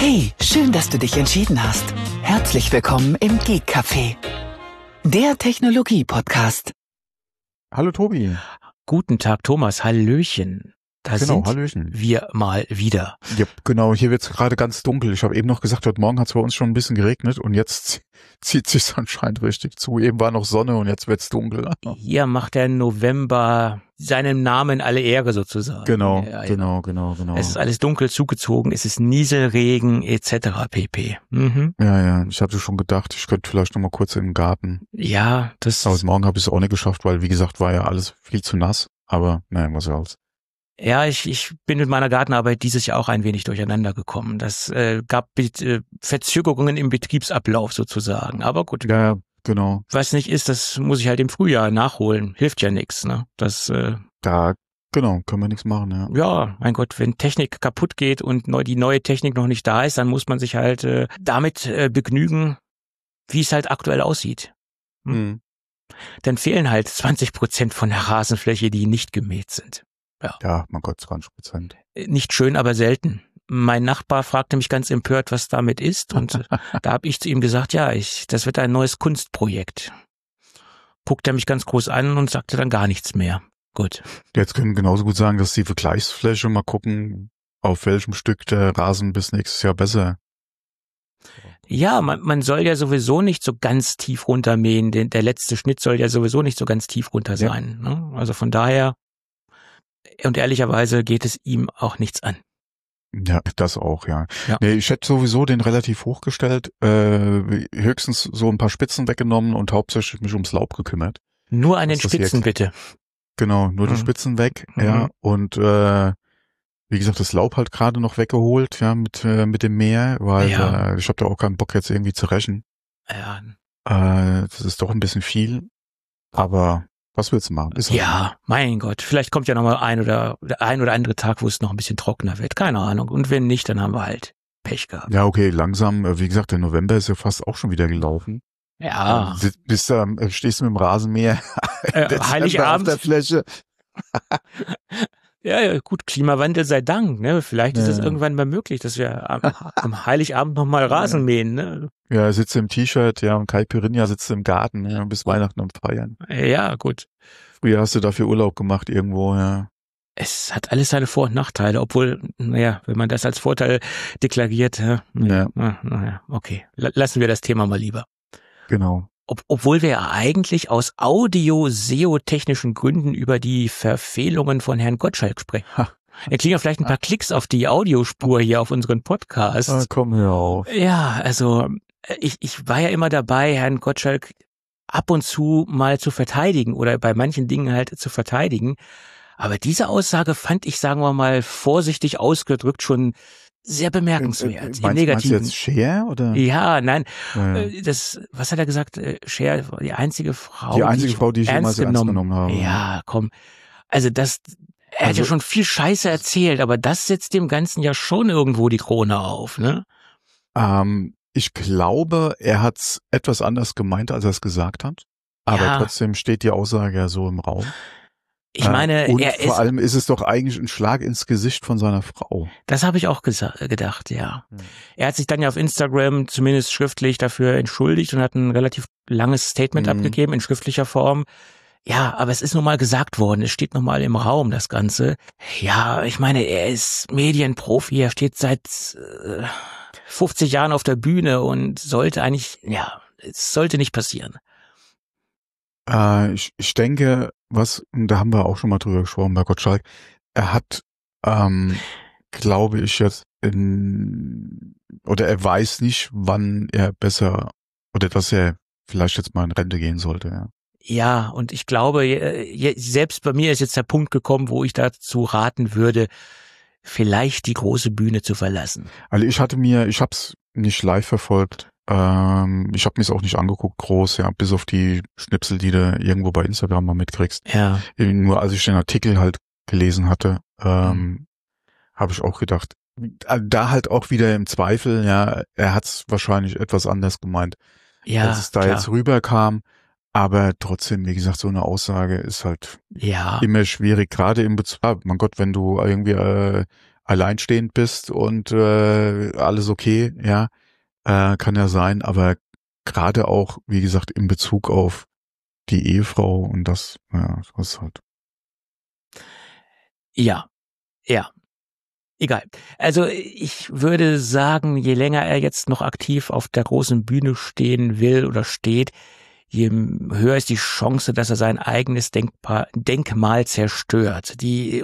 Hey, schön, dass du dich entschieden hast. Herzlich willkommen im Geek Café, der Technologie-Podcast. Hallo Tobi. Guten Tag, Thomas. Hallöchen. Da sind Hallöchen. wir mal wieder. Ja, genau, hier wird's gerade ganz dunkel. Ich habe eben noch gesagt, heute Morgen hat's bei uns schon ein bisschen geregnet und jetzt zieht sich's anscheinend richtig zu. Eben war noch Sonne und jetzt wird's dunkel. Hier macht der November seinem Namen alle Ehre sozusagen. Genau. Es ist alles dunkel zugezogen, es ist Nieselregen etc. pp. Mhm. Ja, ich hatte schon gedacht, ich könnte vielleicht noch mal kurz in den Garten. Ja, das... Aber heute Morgen habe ich es auch nicht geschafft, weil wie gesagt, war ja alles viel zu nass. Aber naja, was soll's. Ja, ich bin mit meiner Gartenarbeit dieses Jahr auch ein wenig durcheinander gekommen. Das gab Verzögerungen im Betriebsablauf sozusagen. Aber gut. Ja, genau. Was nicht ist, das muss ich halt im Frühjahr nachholen. Hilft ja nichts, ne? Da, genau, können wir nichts machen, ja. Ja, mein Gott, wenn Technik kaputt geht und die neue Technik noch nicht da ist, dann muss man sich halt damit begnügen, wie es halt aktuell aussieht. Mhm. Dann fehlen halt 20% von der Rasenfläche, die nicht gemäht sind. Ja, mein Gott, 20%. Nicht schön, aber selten. Mein Nachbar fragte mich ganz empört, was damit ist, und da habe ich zu ihm gesagt, ja, das wird ein neues Kunstprojekt. Guckte er mich ganz groß an und sagte dann gar nichts mehr. Gut. Jetzt können wir genauso gut sagen, dass die Vergleichsfläche, mal gucken, auf welchem Stück der Rasen bis nächstes Jahr besser. Ja, man soll ja sowieso nicht so ganz tief runtermähen, denn der letzte Schnitt soll ja sowieso nicht so ganz tief runter sein. Ja. Ne? Also von daher, und ehrlicherweise geht es ihm auch nichts an. Ja, das auch, ja. Nee, ich hätte sowieso den relativ hochgestellt, höchstens so ein paar Spitzen weggenommen und hauptsächlich mich ums Laub gekümmert. Nur an den Spitzen, bitte. Genau, nur die Spitzen weg, ja. Und wie gesagt, das Laub halt gerade noch weggeholt, ja, mit dem Mäher, weil ich habe da auch keinen Bock jetzt irgendwie zu rächen. Ja. Das ist doch ein bisschen viel, aber was willst du machen? Ja, mein Gott, vielleicht kommt ja noch mal ein oder andere Tag, wo es noch ein bisschen trockener wird, keine Ahnung. Und wenn nicht, dann haben wir halt Pech gehabt. Ja, okay, langsam, wie gesagt, der November ist ja fast auch schon wieder gelaufen. Ja. Stehst du mit dem Rasenmäher Heiligabend auf der Fläche. Ja, gut, Klimawandel sei Dank, ne? Vielleicht ist es irgendwann mal möglich, dass wir am Heiligabend noch mal Rasen mähen, ne? Ja, sitzt im T-Shirt, ja, und Kai Pirinha sitzt im Garten, ja, bis Weihnachten am Feiern. Ja, gut. Früher hast du dafür Urlaub gemacht irgendwo, ja. Es hat alles seine Vor- und Nachteile, obwohl, naja, wenn man das als Vorteil deklariert, okay, lassen wir das Thema mal lieber. Genau. Obwohl wir ja eigentlich aus audio-SEO-technischen Gründen über die Verfehlungen von Herrn Gottschalk sprechen. Er kriegt ja vielleicht ein paar Klicks auf die Audiospur hier auf unseren Podcast. Ah, komm, hör auf. Ja, also ich war ja immer dabei, Herrn Gottschalk ab und zu mal zu verteidigen oder bei manchen Dingen halt zu verteidigen. Aber diese Aussage fand ich, sagen wir mal, vorsichtig ausgedrückt schon sehr bemerkenswert. Im Negativen. Meinst du jetzt Cher, oder? Ja, nein. Ja. Was hat er gesagt? Cher, die einzige Frau, die ich jemals ernst genommen habe. Ja, komm. Also er hat ja schon viel Scheiße erzählt, aber das setzt dem Ganzen ja schon irgendwo die Krone auf, ne? Ich glaube, er hat's etwas anders gemeint, als er es gesagt hat. Aber trotzdem steht die Aussage ja so im Raum. Ich meine, und vor allem ist es doch eigentlich ein Schlag ins Gesicht von seiner Frau. Das habe ich auch gedacht, ja. Er hat sich dann ja auf Instagram zumindest schriftlich dafür entschuldigt und hat ein relativ langes Statement abgegeben in schriftlicher Form. Ja, aber es ist nun mal gesagt worden, es steht nun mal im Raum, das Ganze. Ja, ich meine, er ist Medienprofi, er steht seit 50 Jahren auf der Bühne und sollte eigentlich, es sollte nicht passieren. Ich denke, da haben wir auch schon mal drüber gesprochen bei Gottschalk, er hat, glaube ich jetzt, oder er weiß nicht, wann er besser, oder dass er vielleicht jetzt mal in Rente gehen sollte, ja. Ja, und ich glaube, selbst bei mir ist jetzt der Punkt gekommen, wo ich dazu raten würde, vielleicht die große Bühne zu verlassen. Also ich hab's nicht live verfolgt. Ich habe mir es auch nicht angeguckt, groß, ja, bis auf die Schnipsel, die du irgendwo bei Instagram mal mitkriegst. Ja. Nur als ich den Artikel halt gelesen hatte, habe ich auch gedacht, da halt auch wieder im Zweifel, ja, er hat's wahrscheinlich etwas anders gemeint, als es da jetzt rüberkam. Aber trotzdem, wie gesagt, so eine Aussage ist halt immer schwierig, gerade im Bezug, mein Gott, wenn du irgendwie alleinstehend bist und alles okay, ja, kann ja sein, aber gerade auch, wie gesagt, in Bezug auf die Ehefrau und das, ja, das ist halt. Ja, ja. Egal. Also ich würde sagen, je länger er jetzt noch aktiv auf der großen Bühne stehen will oder steht, je höher ist die Chance, dass er sein eigenes Denkmal zerstört.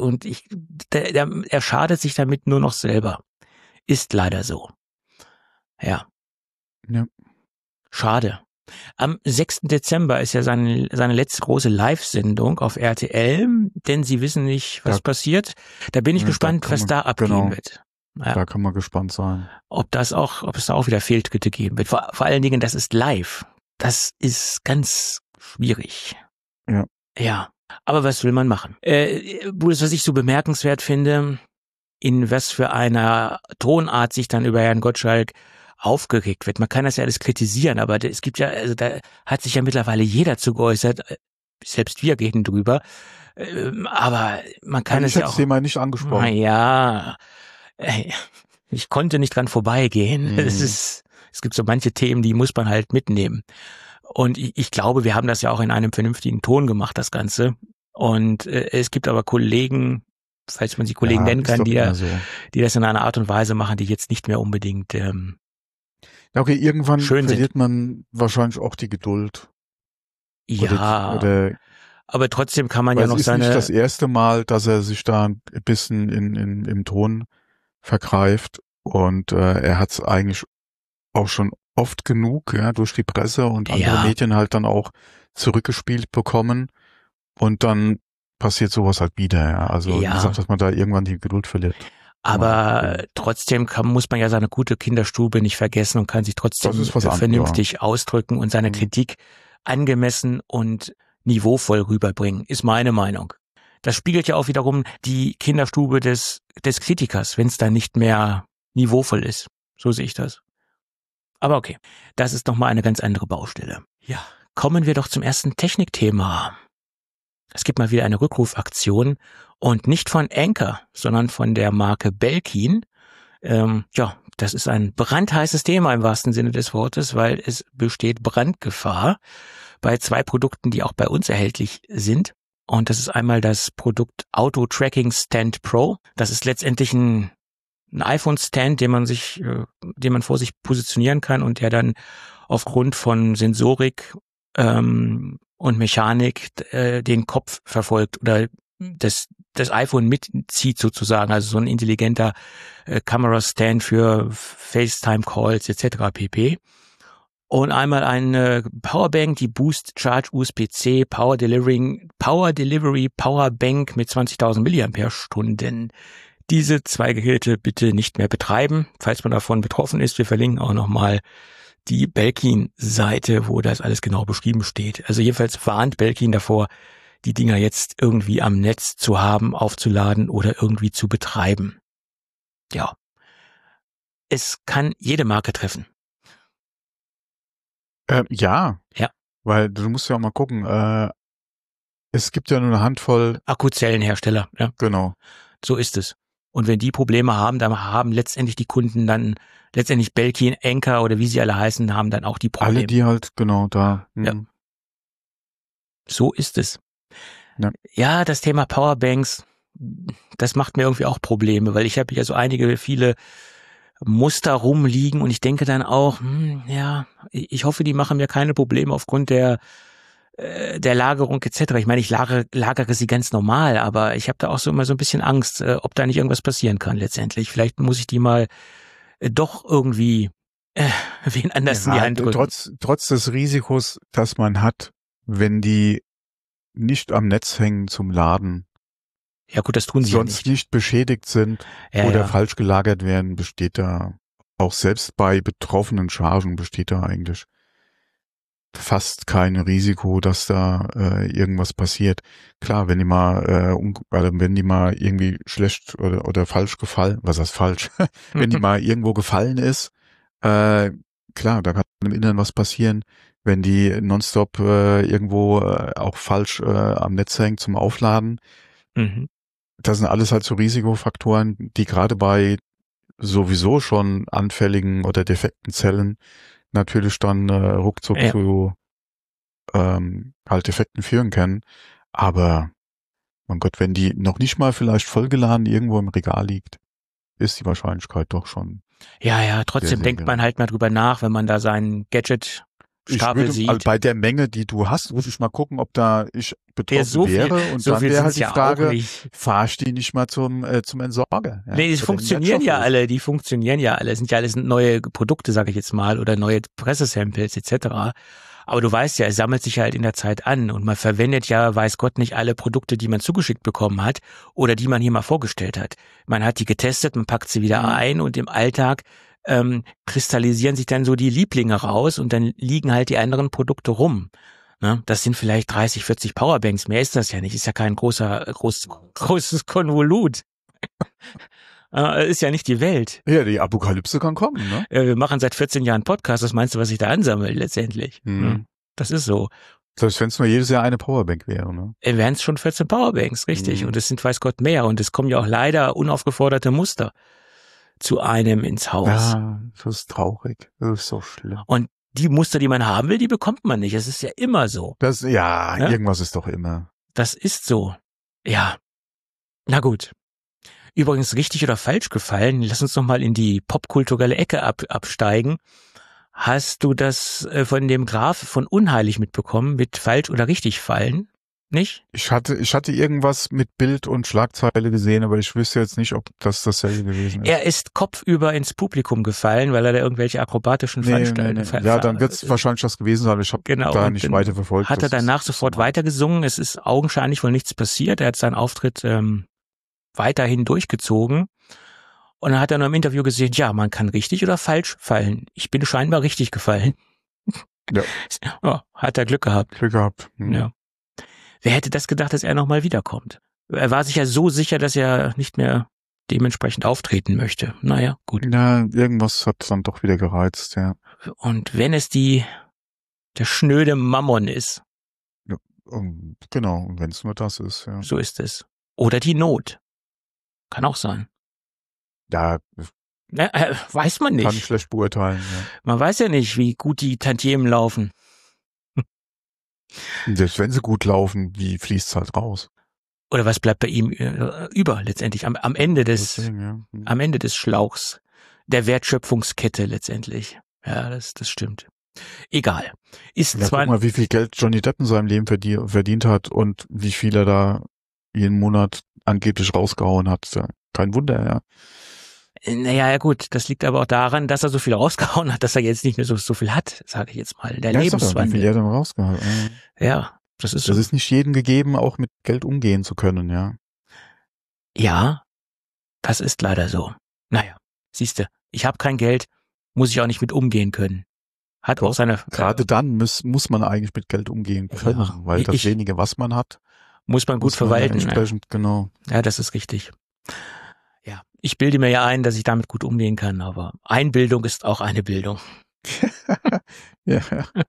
Er schadet sich damit nur noch selber. Ist leider so. Ja. Ja. Schade. Am 6. Dezember ist ja seine letzte große Live-Sendung auf RTL, denn sie wissen nicht, was passiert. Da bin ich gespannt, was da abgehen wird. Ja. Da kann man gespannt sein. Ob es da auch wieder Fehltritte geben wird. Vor allen Dingen, das ist live. Das ist ganz schwierig. Ja. Ja. Aber was will man machen? Was ich so bemerkenswert finde, in was für einer Tonart sich dann über Herrn Gottschalk aufgeregt wird. Man kann das ja alles kritisieren, aber es gibt ja, also da hat sich ja mittlerweile jeder zu geäußert, selbst wir reden drüber, aber man kann es ja auch. Ich hätte das Thema nicht angesprochen. Naja, ich konnte nicht dran vorbeigehen. Es gibt so manche Themen, die muss man halt mitnehmen. Und ich glaube, wir haben das ja auch in einem vernünftigen Ton gemacht, das Ganze. Und es gibt aber Kollegen, falls man sie Kollegen nennen kann, die das in einer Art und Weise machen, die jetzt nicht mehr unbedingt okay, irgendwann verliert sind. Man wahrscheinlich auch die Geduld. Ja, aber trotzdem kann man ja noch seine... Es ist nicht das erste Mal, dass er sich da ein bisschen im Ton vergreift und er hat es eigentlich auch schon oft genug, ja, durch die Presse und andere Medien halt dann auch zurückgespielt bekommen und dann passiert sowas halt wieder, ja. Also wie gesagt, dass man da irgendwann die Geduld verliert. Aber trotzdem muss man ja seine gute Kinderstube nicht vergessen und kann sich trotzdem vernünftig ausdrücken und seine Kritik angemessen und niveauvoll rüberbringen, ist meine Meinung. Das spiegelt ja auch wiederum die Kinderstube des Kritikers, wenn es dann nicht mehr niveauvoll ist. So sehe ich das. Aber okay, das ist nochmal eine ganz andere Baustelle. Ja, kommen wir doch zum ersten Technikthema. Es gibt mal wieder eine Rückrufaktion und nicht von Anker, sondern von der Marke Belkin. Das ist ein brandheißes Thema im wahrsten Sinne des Wortes, weil es besteht Brandgefahr bei 2 Produkten, die auch bei uns erhältlich sind. Und das ist einmal das Produkt Auto Tracking Stand Pro. Das ist letztendlich ein iPhone-Stand, den man vor sich positionieren kann und der dann aufgrund von Sensorik und Mechanik den Kopf verfolgt oder das iPhone mitzieht sozusagen, also so ein intelligenter Kamerastand für FaceTime-Calls etc. pp. Und einmal eine Powerbank, die Boost Charge USB-C Power Delivery Powerbank mit 20.000 mAh. Diese 2 Geräte bitte nicht mehr betreiben, falls man davon betroffen ist. Wir verlinken auch nochmal die Belkin-Seite, wo das alles genau beschrieben steht. Also jedenfalls warnt Belkin davor, die Dinger jetzt irgendwie am Netz zu haben, aufzuladen oder irgendwie zu betreiben. Ja. Es kann jede Marke treffen. Ja. Weil du musst ja auch mal gucken, es gibt ja nur eine Handvoll Akkuzellenhersteller. Ja. Genau. So ist es. Und wenn die Probleme haben, dann haben letztendlich die Kunden dann, letztendlich Belkin, Anker oder wie sie alle heißen, haben dann auch die Probleme. Alle, die halt genau da. Ja. So ist es. Ja, das Thema Powerbanks, das macht mir irgendwie auch Probleme, weil ich habe ja so viele Muster rumliegen und ich denke dann auch, ich hoffe, die machen mir keine Probleme aufgrund der Lagerung etc. Ich meine, ich lagere sie ganz normal, aber ich habe da auch so immer so ein bisschen Angst, ob da nicht irgendwas passieren kann letztendlich. Vielleicht muss ich die mal doch irgendwie wen anders in die Hand drücken. Trotz des Risikos, das man hat, wenn die nicht am Netz hängen zum Laden. Ja gut, das tun sie sonst ja nicht beschädigt sind oder falsch gelagert werden, besteht da auch selbst bei betroffenen Chargen besteht da eigentlich fast kein Risiko, dass da irgendwas passiert. Klar, wenn die mal irgendwie schlecht oder falsch gefallen, was heißt falsch, wenn die mal irgendwo gefallen ist, klar, da kann im Inneren was passieren. Wenn die nonstop irgendwo auch falsch am Netz hängt zum Aufladen, das sind alles halt so Risikofaktoren, die gerade bei sowieso schon anfälligen oder defekten Zellen natürlich dann ruckzuck zu halt Defekten führen können. Aber, mein Gott, wenn die noch nicht mal vielleicht vollgeladen irgendwo im Regal liegt, ist die Wahrscheinlichkeit doch schon. Ja, trotzdem sehr, sehr denkt man gering. halt mal drüber nach, wenn man da seinen Gadget-Stapel sieht. Also bei der Menge, die du hast, muss ich mal gucken, ob da ich betroffen so viel- wäre. Und so dann viel wäre halt sind's die ja auch Frage, nicht. fahrst die nicht mal zum Entsorger? Ja? Nee, die Oder funktionieren ja Wertstoffhof. alle, die funktionieren ja alle. Es sind ja alles neue Produkte, sage ich jetzt mal, oder neue Pressesamples etc. Aber du weißt ja, es sammelt sich halt in der Zeit an und man verwendet ja, weiß Gott, nicht alle Produkte, die man zugeschickt bekommen hat oder die man hier mal vorgestellt hat. Man hat die getestet, man packt sie wieder ein und im Alltag kristallisieren sich dann so die Lieblinge raus und dann liegen halt die anderen Produkte rum. Ne? Das sind vielleicht 30, 40 Powerbanks, mehr ist das ja nicht, ist ja kein großes Konvolut. Ist ja nicht die Welt. Ja, die Apokalypse kann kommen, ne? Wir machen seit 14 Jahren Podcast, was meinst du, was sich da ansammelt letztendlich? Ne? Das ist so. Selbst wenn es nur jedes Jahr eine Powerbank wäre, ne? Wären es schon 14 Powerbanks, richtig. Und es sind weiß Gott mehr. Und es kommen ja auch leider unaufgeforderte Muster zu einem ins Haus. Ja, das ist traurig. Das ist so schlimm. Und die Muster, die man haben will, die bekommt man nicht. Es ist ja immer so. Irgendwas ist doch immer. Das ist so. Ja. Na gut. Übrigens richtig oder falsch gefallen. Lass uns noch mal in die popkulturelle Ecke absteigen. Hast du das von dem Graph von Unheilig mitbekommen, mit falsch oder richtig fallen? Nicht? Ich hatte irgendwas mit Bild und Schlagzeile gesehen, aber ich wüsste jetzt nicht, ob das dasselbe gewesen ist. Er ist kopfüber ins Publikum gefallen, weil er da irgendwelche akrobatischen Veranstaltungen Ja, dann wird es wahrscheinlich das gewesen sein. Ich habe da nicht weiter verfolgt. Hat er danach sofort weitergesungen. Es ist augenscheinlich wohl nichts passiert. Er hat seinen Auftritt weiterhin durchgezogen. Und dann hat er noch im Interview gesehen, ja, man kann richtig oder falsch fallen. Ich bin scheinbar richtig gefallen. Ja. Oh, hat er Glück gehabt. Glück gehabt. Ja. Wer hätte das gedacht, dass er nochmal wiederkommt? Er war sich ja so sicher, dass er nicht mehr dementsprechend auftreten möchte. Naja, gut. Ja, irgendwas hat dann doch wieder gereizt, ja. Und wenn es der schnöde Mammon ist. Ja, genau, und wenn es nur das ist, ja. So ist es. Oder die Not. Kann auch sein. Ja, weiß man nicht. Kann ich schlecht beurteilen, ja. Man weiß ja nicht, wie gut die Tantiemen laufen. Und selbst wenn sie gut laufen, wie fließt es halt raus? Oder was bleibt bei ihm über letztendlich am Ende des Deswegen, am Ende des Schlauchs der Wertschöpfungskette letztendlich. Ja, das stimmt. Egal. Ist ja, zwar guck mal, wie viel Geld Johnny Depp in seinem Leben verdient hat und wie viel er da jeden Monat angeblich rausgehauen hat. Kein Wunder, ja. Naja, gut, das liegt aber auch daran, dass er so viel rausgehauen hat, dass er jetzt nicht mehr so viel hat, sage ich jetzt mal. Der Lebenswandel. Wie viel er dann rausgehauen hat. Ja, das ist Das so. ist nicht jedem gegeben, auch mit Geld umgehen zu können, ja. Ja, das ist leider so. Naja, siehste, ich habe kein Geld, muss ich auch nicht mit umgehen können. Hat auch seine. Gerade dann muss man eigentlich mit Geld umgehen können, Ja, weil das wenige, was man hat, muss man gut verwalten. Entsprechend, genau. Ja, das ist richtig. Ja, ich bilde mir ja ein, dass ich damit gut umgehen kann, aber Einbildung ist auch eine Bildung. Ja.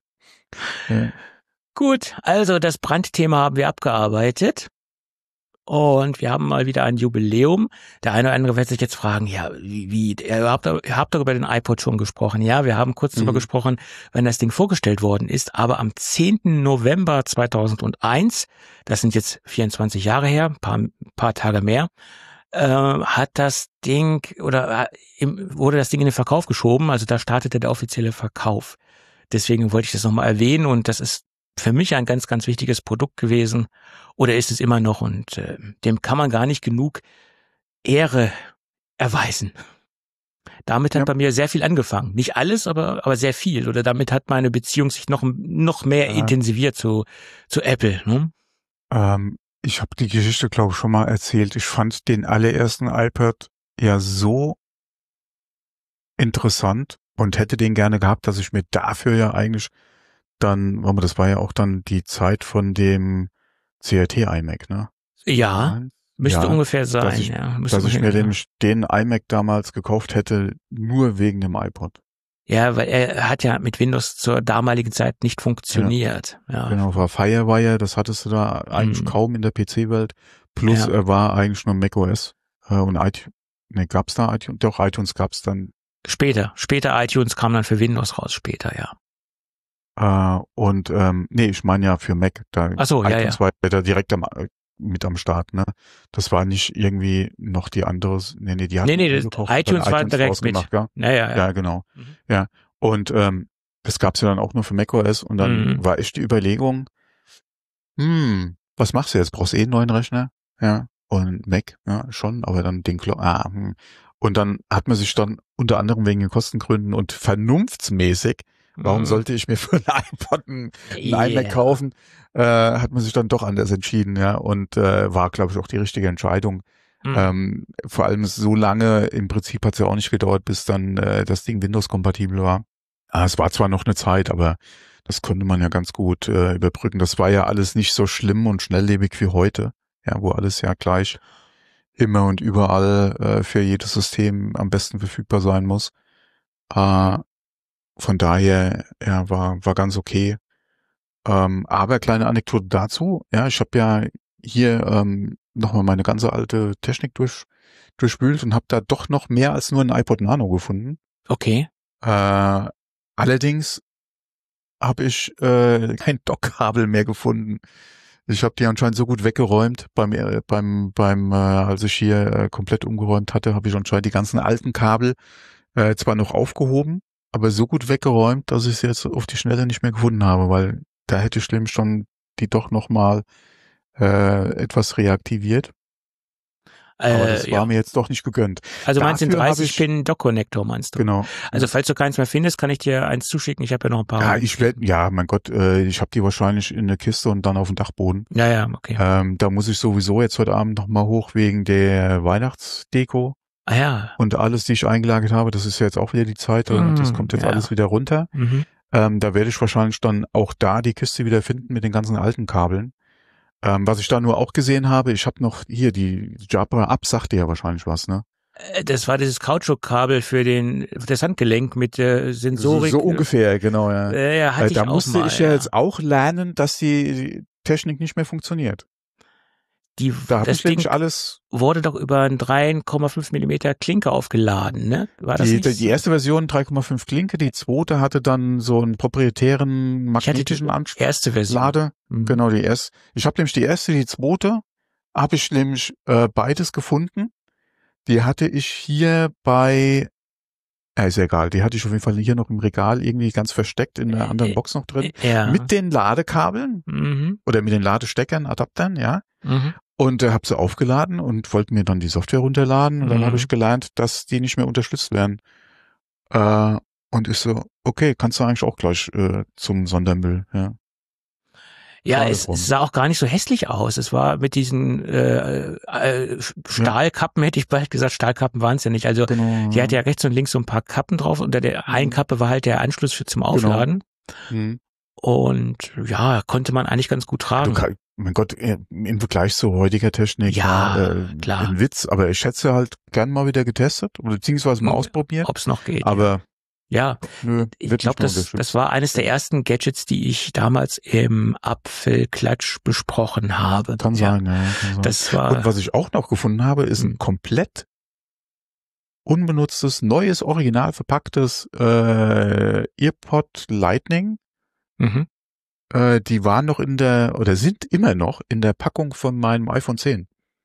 Gut, also das Brandthema haben wir abgearbeitet und wir haben mal wieder ein Jubiläum. Der eine oder andere wird sich jetzt fragen, ja, ihr habt doch über den iPod schon gesprochen. Ja, wir haben kurz darüber gesprochen, wenn das Ding vorgestellt worden ist, aber am 10. November 2001, das sind jetzt 24 Jahre her, paar Tage mehr, hat das Ding wurde das Ding in den Verkauf geschoben, also da startete der offizielle Verkauf. Deswegen wollte ich das nochmal erwähnen und das ist für mich ein ganz, ganz wichtiges Produkt gewesen oder ist es immer noch und dem kann man gar nicht genug Ehre erweisen. Damit hat bei mir sehr viel angefangen. Nicht alles, aber sehr viel. Oder damit hat meine Beziehung sich noch mehr intensiviert zu Apple. Ne? Ich habe die Geschichte, glaube ich, schon mal erzählt. Ich fand den allerersten iPad ja so interessant und hätte den gerne gehabt, dass ich mir dafür ja eigentlich dann, aber das war ja auch dann die Zeit von dem CRT-iMac, ne? Ja, müsste ungefähr sein. Dass ich mir den iMac damals gekauft hätte, nur wegen dem iPod. Ja, weil er hat ja mit Windows zur damaligen Zeit nicht funktioniert. Ja. Genau, war Firewire, das hattest du da eigentlich kaum in der PC-Welt. Plus er war eigentlich nur macOS und iTunes. Ne, gab's da iTunes? Doch, iTunes gab's dann. Später iTunes kam dann für Windows raus, später, ja. Ich meine ja für Mac. Ach so, iTunes war da direkt mit am Start, ne? Das war nicht irgendwie noch die anderes. Die hatten iTunes war direkt mit. Ja? Ja, genau. Mhm. Ja. Und das gab's ja dann auch nur für macOS und dann war echt die Überlegung, was machst du jetzt? Brauchst einen neuen Rechner? Ja. Und Mac, ja, schon, aber dann Und dann hat man sich dann unter anderem wegen den Kostengründen und vernunftsmäßig, warum sollte ich mir für ein iPod ein iMac kaufen, hat man sich dann doch anders entschieden, ja, und war, glaube ich, auch die richtige Entscheidung. Vor allem so lange, im Prinzip hat es ja auch nicht gedauert, bis dann das Ding Windows-kompatibel war. Es war zwar noch eine Zeit, aber das konnte man ja ganz gut überbrücken. Das war ja alles nicht so schlimm und schnelllebig wie heute, ja, wo alles ja gleich immer und überall für jedes System am besten verfügbar sein muss. Von daher, ja, war ganz okay. Aber kleine Anekdote dazu, ja, ich habe ja hier nochmal meine ganze alte Technik durchwühlt und habe da doch noch mehr als nur ein iPod Nano gefunden. Okay. Allerdings habe ich kein Dockkabel mehr gefunden. Ich habe die anscheinend so gut weggeräumt als ich hier komplett umgeräumt hatte, habe ich anscheinend die ganzen alten Kabel zwar noch aufgehoben, aber so gut weggeräumt, dass ich sie jetzt auf die Schnelle nicht mehr gefunden habe, weil da hätte ich schlimm schon die doch nochmal etwas reaktiviert. Aber das war mir jetzt doch nicht gegönnt. Also meinst du den 30-Pin-Dock-Connector, meinst du? Genau. Also falls du keins mehr findest, kann ich dir eins zuschicken. Ich habe ja noch ein paar. Ja, mein Gott, ich habe die wahrscheinlich in der Kiste und dann auf dem Dachboden. Ja, okay. Da muss ich sowieso jetzt heute Abend nochmal hoch wegen der Weihnachtsdeko. Ah ja. Und alles, die ich eingelagert habe, das ist ja jetzt auch wieder die Zeit, das kommt jetzt alles wieder runter. Da werde ich wahrscheinlich dann auch da die Kiste wieder finden mit den ganzen alten Kabeln. Was ich da nur auch gesehen habe, ich habe noch hier die Jabra Up, sagt dir ja wahrscheinlich was, ne? Das war dieses Kautschukkabel für das Handgelenk mit der Sensorik. So ungefähr, genau, ja. Hatte da musste ich ja jetzt auch lernen, dass die Technik nicht mehr funktioniert. Das Ding wurde doch über einen 3,5 Millimeter Klinke aufgeladen, ne? War das die erste Version 3,5 Klinke, die zweite hatte dann so einen proprietären magnetischen Anschluss. Erste Version. Lade. Genau, die erste. Ich habe nämlich die erste, die zweite, habe ich nämlich beides gefunden. Die hatte ich hier ist ja egal, die hatte ich auf jeden Fall hier noch im Regal irgendwie ganz versteckt in einer anderen Box noch drin. Mit den Ladekabeln oder mit den Ladesteckern, Adaptern, ja. Und habe sie aufgeladen und wollte mir dann die Software runterladen und dann habe ich gelernt, dass die nicht mehr unterstützt werden. Und ich so, okay, kannst du eigentlich auch gleich zum Sondermüll, ja. Ja, es sah auch gar nicht so hässlich aus. Es war mit diesen Stahlkappen, hätte ich bald gesagt, Stahlkappen waren es ja nicht. Also die hatte ja rechts und links so ein paar Kappen drauf. Unter der einen Kappe war halt der Anschluss zum Aufladen. Und ja, konnte man eigentlich ganz gut tragen. Mein Gott, im Vergleich zu heutiger Technik, klar. Ein Witz, aber ich hätte halt gern mal wieder getestet oder beziehungsweise mal ausprobiert. Ob es noch geht. Aber ja, ich glaube, das war eines der ersten Gadgets, die ich damals im Apfelklatsch besprochen habe. Kann sein, ja. Das war. Und was ich auch noch gefunden habe, ist ein komplett unbenutztes, neues, original verpacktes EarPod Lightning. Die waren noch sind immer noch in der Packung von meinem iPhone 10.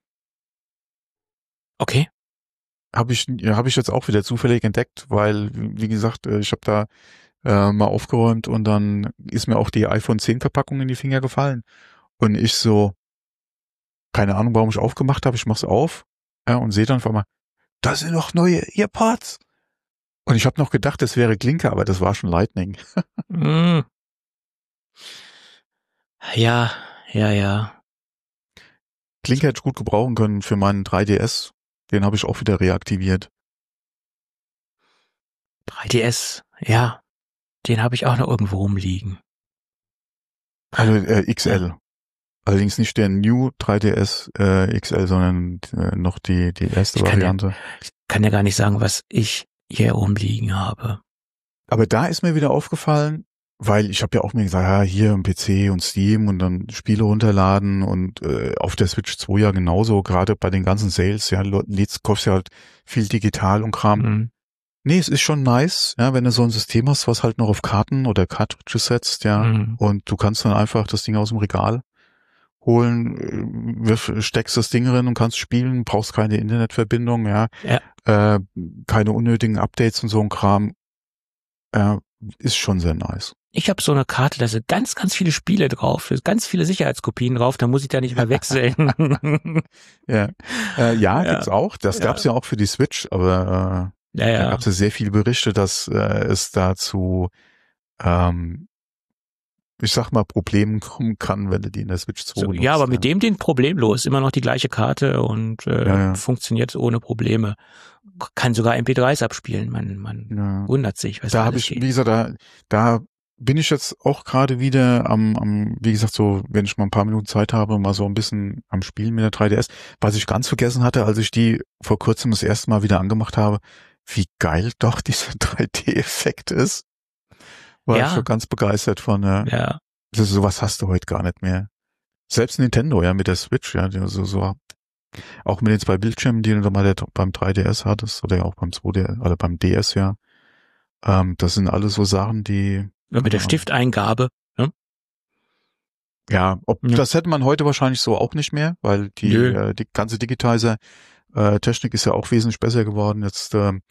Okay. Habe ich jetzt auch wieder zufällig entdeckt, weil, wie gesagt, ich habe da mal aufgeräumt und dann ist mir auch die iPhone 10 Verpackung in die Finger gefallen. Und ich so, keine Ahnung, warum ich aufgemacht habe, ich mach's auf, ja, und sehe dann auf einmal, das sind noch neue EarPods. Und ich habe noch gedacht, das wäre Klinke, aber das war schon Lightning. Ja. Klinke hätte ich gut gebrauchen können für meinen 3DS. Den habe ich auch wieder reaktiviert. 3DS, ja. Den habe ich auch noch irgendwo rumliegen. Also XL. Allerdings nicht der New 3DS XL, sondern noch die erste Variante. Ich kann ja gar nicht sagen, was ich hier rumliegen habe. Aber da ist mir wieder aufgefallen, weil ich habe ja auch mir gesagt, ja, hier im PC und Steam und dann Spiele runterladen und auf der Switch 2 ja genauso, gerade bei den ganzen Sales, ja, kaufst ja halt viel digital und Kram. Mhm. Nee, es ist schon nice, ja, wenn du so ein System hast, was halt noch auf Karten oder Cartridges setzt, ja, und du kannst dann einfach das Ding aus dem Regal holen, steckst das Ding rein und kannst spielen, brauchst keine Internetverbindung, ja, keine unnötigen Updates und so ein Kram, ist schon sehr nice. Ich habe so eine Karte, da sind ganz, ganz viele Spiele drauf, ganz viele Sicherheitskopien drauf, da muss ich da nicht mehr wechseln. Gibt's auch. Das gab's ja auch für die Switch, aber da gab's ja sehr viele Berichte, dass es dazu, ich sag mal, Problemen kommen kann, wenn du die in der Switch 2 nutzt. Ja, aber mit dem den problemlos, immer noch die gleiche Karte und funktioniert ohne Probleme. Kann sogar MP3s abspielen, man wundert sich. Was da habe ich, wie gesagt, da bin ich jetzt auch gerade wieder am, wie gesagt, so, wenn ich mal ein paar Minuten Zeit habe, mal so ein bisschen am Spielen mit der 3DS. Was ich ganz vergessen hatte, als ich die vor kurzem das erste Mal wieder angemacht habe, wie geil doch dieser 3D-Effekt ist. War ich schon ganz begeistert von, ja. Sowas hast du heute gar nicht mehr. Selbst Nintendo, ja, mit der Switch, ja, so auch mit den 2 Bildschirmen, die du mal beim 3DS hattest, oder auch beim 2DS, oder beim DS, ja. Das sind alles so Sachen, die... Ja, mit der Stifteingabe, ne? Ja, das hätte man heute wahrscheinlich so auch nicht mehr, weil die ganze Digitizer-Technik ist ja auch wesentlich besser geworden jetzt.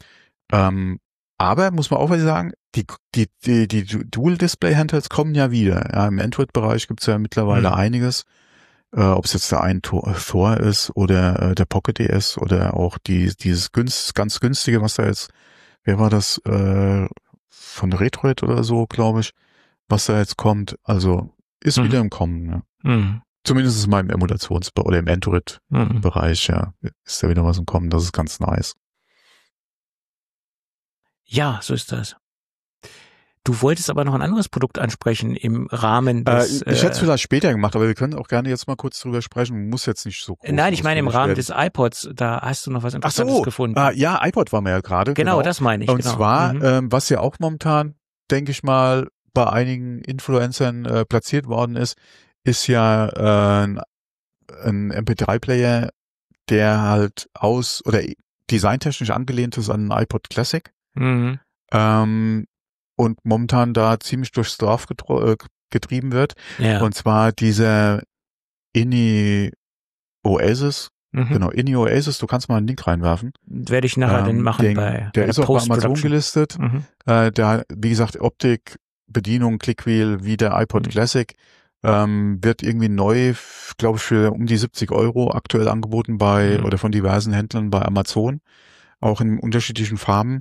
Aber muss man auch mal sagen, die Dual-Display-Handhelds kommen ja wieder. Ja, im Android-Bereich gibt's ja mittlerweile einiges. Ob es jetzt der ein Thor ist oder der Pocket DS oder auch dieses ganz günstige, was da jetzt, wer war das, von Retroid oder so, glaube ich, was da jetzt kommt. Also ist wieder im Kommen. Ja. Zumindest in meinem oder im Android-Bereich, ja, ist da wieder was im Kommen. Das ist ganz nice. Ja, so ist das. Du wolltest aber noch ein anderes Produkt ansprechen im Rahmen des... ich hätte es vielleicht später gemacht, aber wir können auch gerne jetzt mal kurz drüber sprechen. Muss jetzt nicht so groß. Nein, ich meine im Rahmen des iPods, da hast du noch was Interessantes gefunden. Ja, iPod war mir ja gerade. Genau, das meine ich. Und zwar, was ja auch momentan, denke ich mal, bei einigen Influencern platziert worden ist ja ein MP3-Player, der halt oder designtechnisch angelehnt ist an einen iPod Classic. Und momentan da ziemlich durchs Dorf getrieben wird. Ja. Und zwar dieser Ini Oasis. Genau, Ini Oasis, du kannst mal einen Link reinwerfen. Werde ich nachher dann machen der ist auch bei Amazon gelistet. Der, wie gesagt, Optik, Bedienung, Clickwheel wie der iPod Classic. Wird irgendwie neu, glaube ich, für um die 70 € aktuell angeboten oder von diversen Händlern bei Amazon. Auch in unterschiedlichen Farben.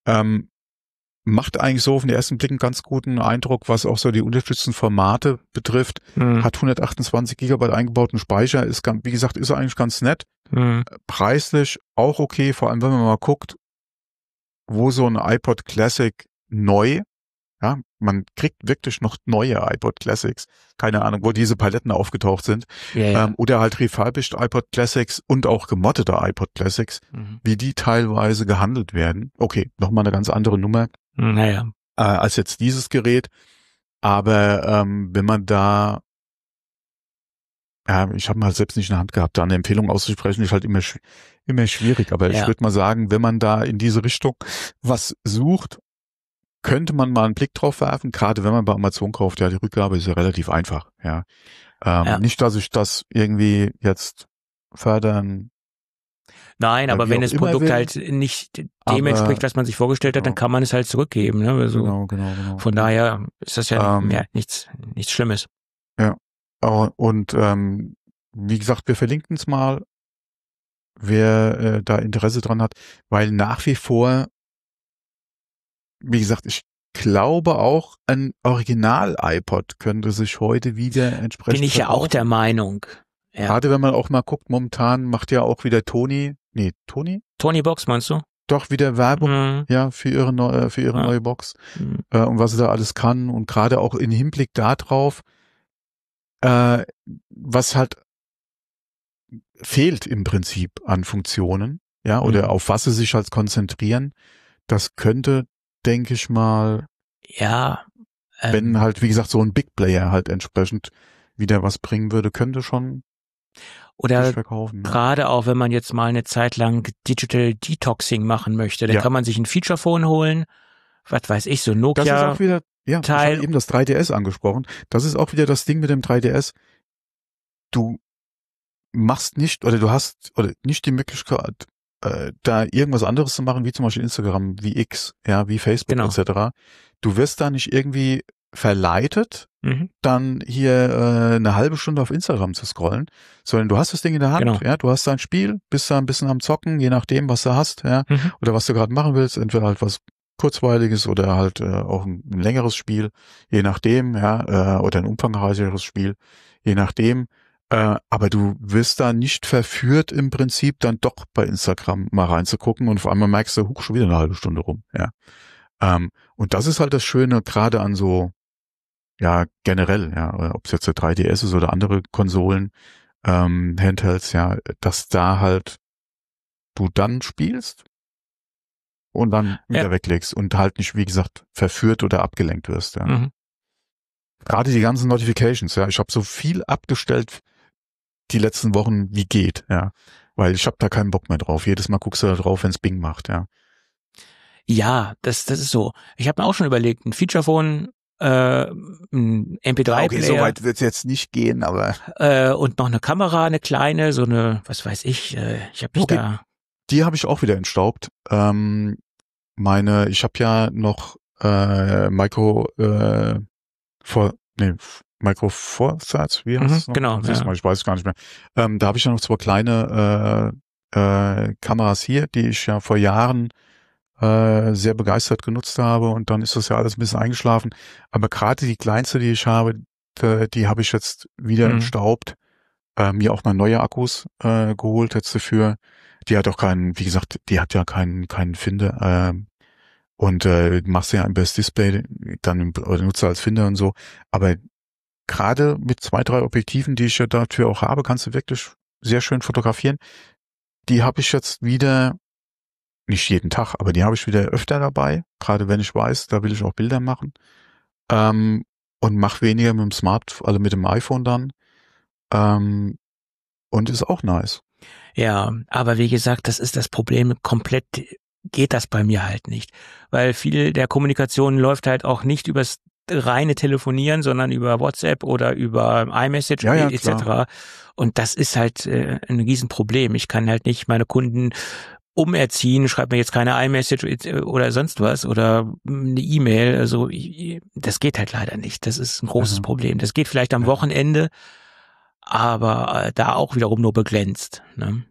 Macht eigentlich so auf den ersten Blick einen ganz guten Eindruck, was auch so die unterstützten Formate betrifft. Hat 128 GB eingebauten Speicher, ist, wie gesagt, ist eigentlich ganz nett. Preislich auch okay, vor allem wenn man mal guckt, wo so ein iPod Classic neu, ja, man kriegt wirklich noch neue iPod Classics, keine Ahnung, wo diese Paletten aufgetaucht sind, oder halt refurbished iPod Classics und auch gemoddete iPod Classics, wie die teilweise gehandelt werden. Okay, nochmal eine ganz andere Nummer. Als jetzt dieses Gerät. Aber wenn man da, ich habe mal selbst nicht in der Hand gehabt, da eine Empfehlung auszusprechen, ist halt immer schwierig. Aber ich würde mal sagen, wenn man da in diese Richtung was sucht, könnte man mal einen Blick drauf werfen, gerade wenn man bei Amazon kauft. Ja, die Rückgabe ist ja relativ einfach. Ja, nicht, dass ich das irgendwie jetzt fördern. Nein, aber wenn das Produkt halt nicht dem entspricht, was man sich vorgestellt hat, dann kann man es halt zurückgeben. Ne? Also genau. Von daher ist das ja nichts Schlimmes. Ja, und wie gesagt, wir verlinken es mal, wer da Interesse dran hat, weil nach wie vor, wie gesagt, ich glaube auch, ein Original-iPod könnte sich heute wieder entsprechend Bin ich ja auch der Meinung. Ja. Gerade wenn man auch mal guckt, momentan macht ja auch wieder Tony Box, meinst du? Doch wieder Werbung, für ihre neue Box, und was sie da alles kann, und gerade auch im Hinblick darauf, was halt fehlt im Prinzip an Funktionen, ja, oder auf was sie sich halt konzentrieren, das könnte, denke ich mal. Ja, wenn halt, wie gesagt, so ein Big Player halt entsprechend wieder was bringen würde, könnte schon oder verkaufen. Ne? gerade auch, wenn man jetzt mal eine Zeit lang Digital Detoxing machen möchte, dann kann man sich ein Feature-Phone holen, was weiß ich, so Nokia. Das ist auch wieder, ich habe eben das 3DS angesprochen. Das ist auch wieder das Ding mit dem 3DS. Du machst nicht, oder du hast oder nicht die Möglichkeit, da irgendwas anderes zu machen, wie zum Beispiel Instagram, wie X, ja, wie Facebook etc. Du wirst da nicht irgendwie verleitet, dann hier eine halbe Stunde auf Instagram zu scrollen, sondern du hast das Ding in der Hand, ja, du hast dein Spiel, bist da ein bisschen am Zocken, je nachdem, was du hast, ja, oder was du gerade machen willst, entweder halt was Kurzweiliges oder halt auch ein längeres Spiel, je nachdem, ja, oder ein umfangreicheres Spiel, je nachdem. Aber du wirst da nicht verführt, im Prinzip dann doch bei Instagram mal reinzugucken und auf einmal merkst du, schon wieder eine halbe Stunde rum, ja. Und das ist halt das Schöne, gerade an so, ja, generell, ja, ob es jetzt der 3DS ist oder andere Konsolen, Handhelds, ja, dass da halt du dann spielst und dann wieder weglegst und halt nicht, wie gesagt, verführt oder abgelenkt wirst, ja. Gerade die ganzen Notifications, ja, ich habe so viel abgestellt die letzten Wochen wie geht, ja, weil ich habe da keinen Bock mehr drauf. Jedes Mal guckst du da drauf, wenn es Bing macht, ja. Ja, das ist so. Ich habe mir auch schon überlegt, ein Feature-Phone, ein MP3-Player. Okay, so weit wird's jetzt nicht gehen, aber und noch eine Kamera, eine kleine, so eine, was weiß ich, ich habe mich da. Die habe ich auch wieder entstaubt. Ich habe ja noch Micro Four Thirds, wie heißt es noch? Genau. Ja. Ich weiß es gar nicht mehr. Da habe ich ja noch 2 kleine Kameras hier, die ich ja vor Jahren sehr begeistert genutzt habe und dann ist das ja alles ein bisschen eingeschlafen. Aber gerade die kleinste, die ich habe, die habe ich jetzt wieder entstaubt. Mir auch mal neue Akkus geholt jetzt dafür. Die hat auch keinen, wie gesagt, die hat ja keinen Finder. Und machst ja ein Best Display dann oder nutzt als Finder und so. Aber gerade mit 2, 3 Objektiven, die ich ja dafür auch habe, kannst du wirklich sehr schön fotografieren. Die habe ich jetzt wieder, nicht jeden Tag, aber die habe ich wieder öfter dabei. Gerade wenn ich weiß, da will ich auch Bilder machen. Und mache weniger mit dem also mit dem iPhone dann. Und ist auch nice. Ja, aber wie gesagt, das ist das Problem, komplett geht das bei mir halt nicht. Weil viel der Kommunikation läuft halt auch nicht übers reine Telefonieren, sondern über WhatsApp oder über iMessage etc. Klar. Und das ist halt ein Riesenproblem. Ich kann halt nicht meine Kunden umerziehen, schreibt mir jetzt keine iMessage oder sonst was oder eine E-Mail. Also das geht halt leider nicht. Das ist ein großes Problem. Das geht vielleicht am Wochenende, aber da auch wiederum nur begrenzt. Ne?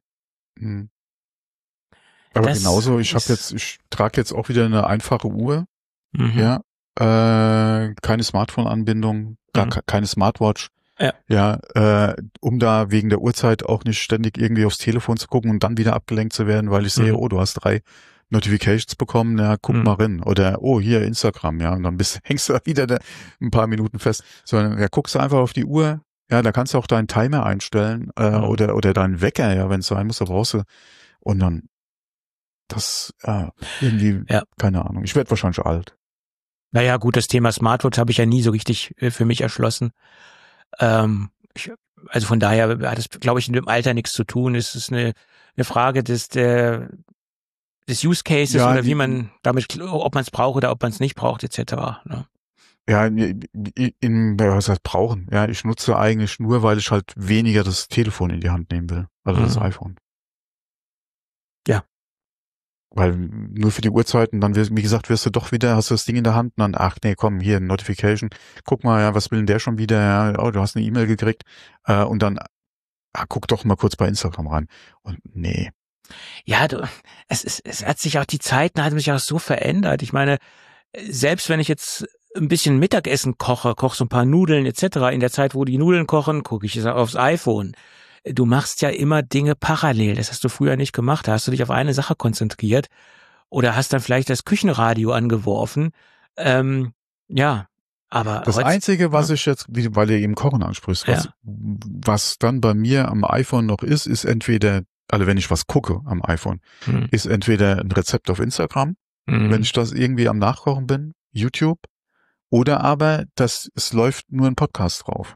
Aber genauso, ich trage jetzt auch wieder eine einfache Uhr. Ja. Keine Smartphone-Anbindung, keine Smartwatch. Ja, um da wegen der Uhrzeit auch nicht ständig irgendwie aufs Telefon zu gucken und dann wieder abgelenkt zu werden, weil ich sehe, oh, du hast 3 Notifications bekommen, ja, guck mal rein. Oder, oh, hier Instagram, ja, und dann hängst du da wieder ein paar Minuten fest. Sondern, ja, guckst du einfach auf die Uhr, ja, da kannst du auch deinen Timer einstellen, oder deinen Wecker, ja, wenn es sein muss, da brauchst du. Und dann, das, irgendwie, keine Ahnung, ich werde wahrscheinlich alt. Naja, gut, das Thema Smartwatch habe ich ja nie so richtig für mich erschlossen. Also von daher hat es, glaube ich, mit dem Alter nichts zu tun. Es ist eine Frage des Use Cases oder wie man damit, ob man es braucht oder ob man es nicht braucht, etc. Ne? Ja, was heißt brauchen? Ja, ich nutze eigentlich nur, weil ich halt weniger das Telefon in die Hand nehmen will, also das iPhone. Ja. Weil nur für die Uhrzeiten, dann, wie gesagt, wirst du doch wieder, hast du das Ding in der Hand und dann, ach nee, komm, hier, Notification, guck mal, ja, was will denn der schon wieder, ja, oh, du hast eine E-Mail gekriegt, und dann, guck doch mal kurz bei Instagram rein. Und nee. Ja, es hat sich auch, die Zeiten hat sich auch so verändert. Ich meine, selbst wenn ich jetzt ein bisschen Mittagessen koche so ein paar Nudeln etc., in der Zeit, wo die Nudeln kochen, gucke ich aufs iPhone. Du machst ja immer Dinge parallel. Das hast du früher nicht gemacht. Da hast du dich auf eine Sache konzentriert oder hast dann vielleicht das Küchenradio angeworfen. Ja, aber das Einzige, was ich jetzt, weil ihr eben Kochen ansprichst, was dann bei mir am iPhone noch ist entweder, also wenn ich was gucke am iPhone, ist entweder ein Rezept auf Instagram, wenn ich das irgendwie am Nachkochen bin, YouTube, Oder aber, es läuft nur ein Podcast drauf.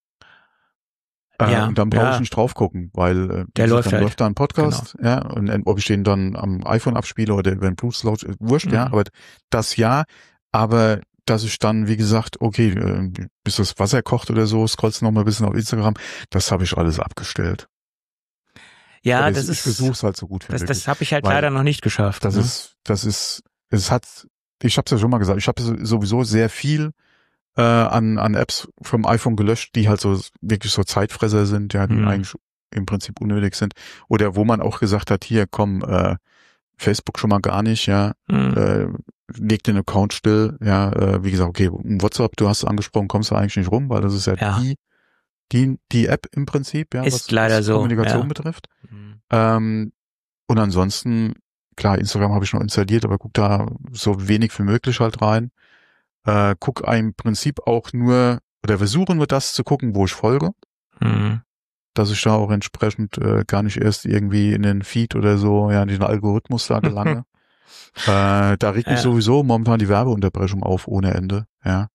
Ja, und dann brauche ja. ich nicht drauf gucken, weil Der läuft dann halt. läuft da ein Podcast, ja, und ob ich den dann am iPhone abspiele oder wenn Bluetooth laut, wurscht, ja, aber das ja, aber dass ich dann, wie gesagt, okay, bis das Wasser kocht oder so, scrollst noch mal ein bisschen auf Instagram, das habe ich alles abgestellt. Ja, ich versuche es halt so gut wie möglich. Das habe ich halt weil leider noch nicht geschafft. ich habe es ja schon mal gesagt, ich habe sowieso sehr viel an Apps vom iPhone gelöscht, die halt so wirklich so Zeitfresser sind, ja, die eigentlich im Prinzip unnötig sind. Oder wo man auch gesagt hat, hier komm, Facebook schon mal gar nicht, ja, leg den Account still, ja, wie gesagt, okay, WhatsApp, du hast es angesprochen, kommst du eigentlich nicht rum, weil das ist ja. Die App im Prinzip, ja, ist leider was so, Kommunikation betrifft. Und ansonsten, klar, Instagram habe ich noch installiert, aber guck da so wenig wie möglich halt rein. Guck im Prinzip auch nur, oder versuche nur das zu gucken, wo ich folge. Dass ich da auch entsprechend gar nicht erst irgendwie in den Feed oder so, ja, in den Algorithmus da gelange. Da regt mich sowieso momentan die Werbeunterbrechung auf ohne Ende, ja.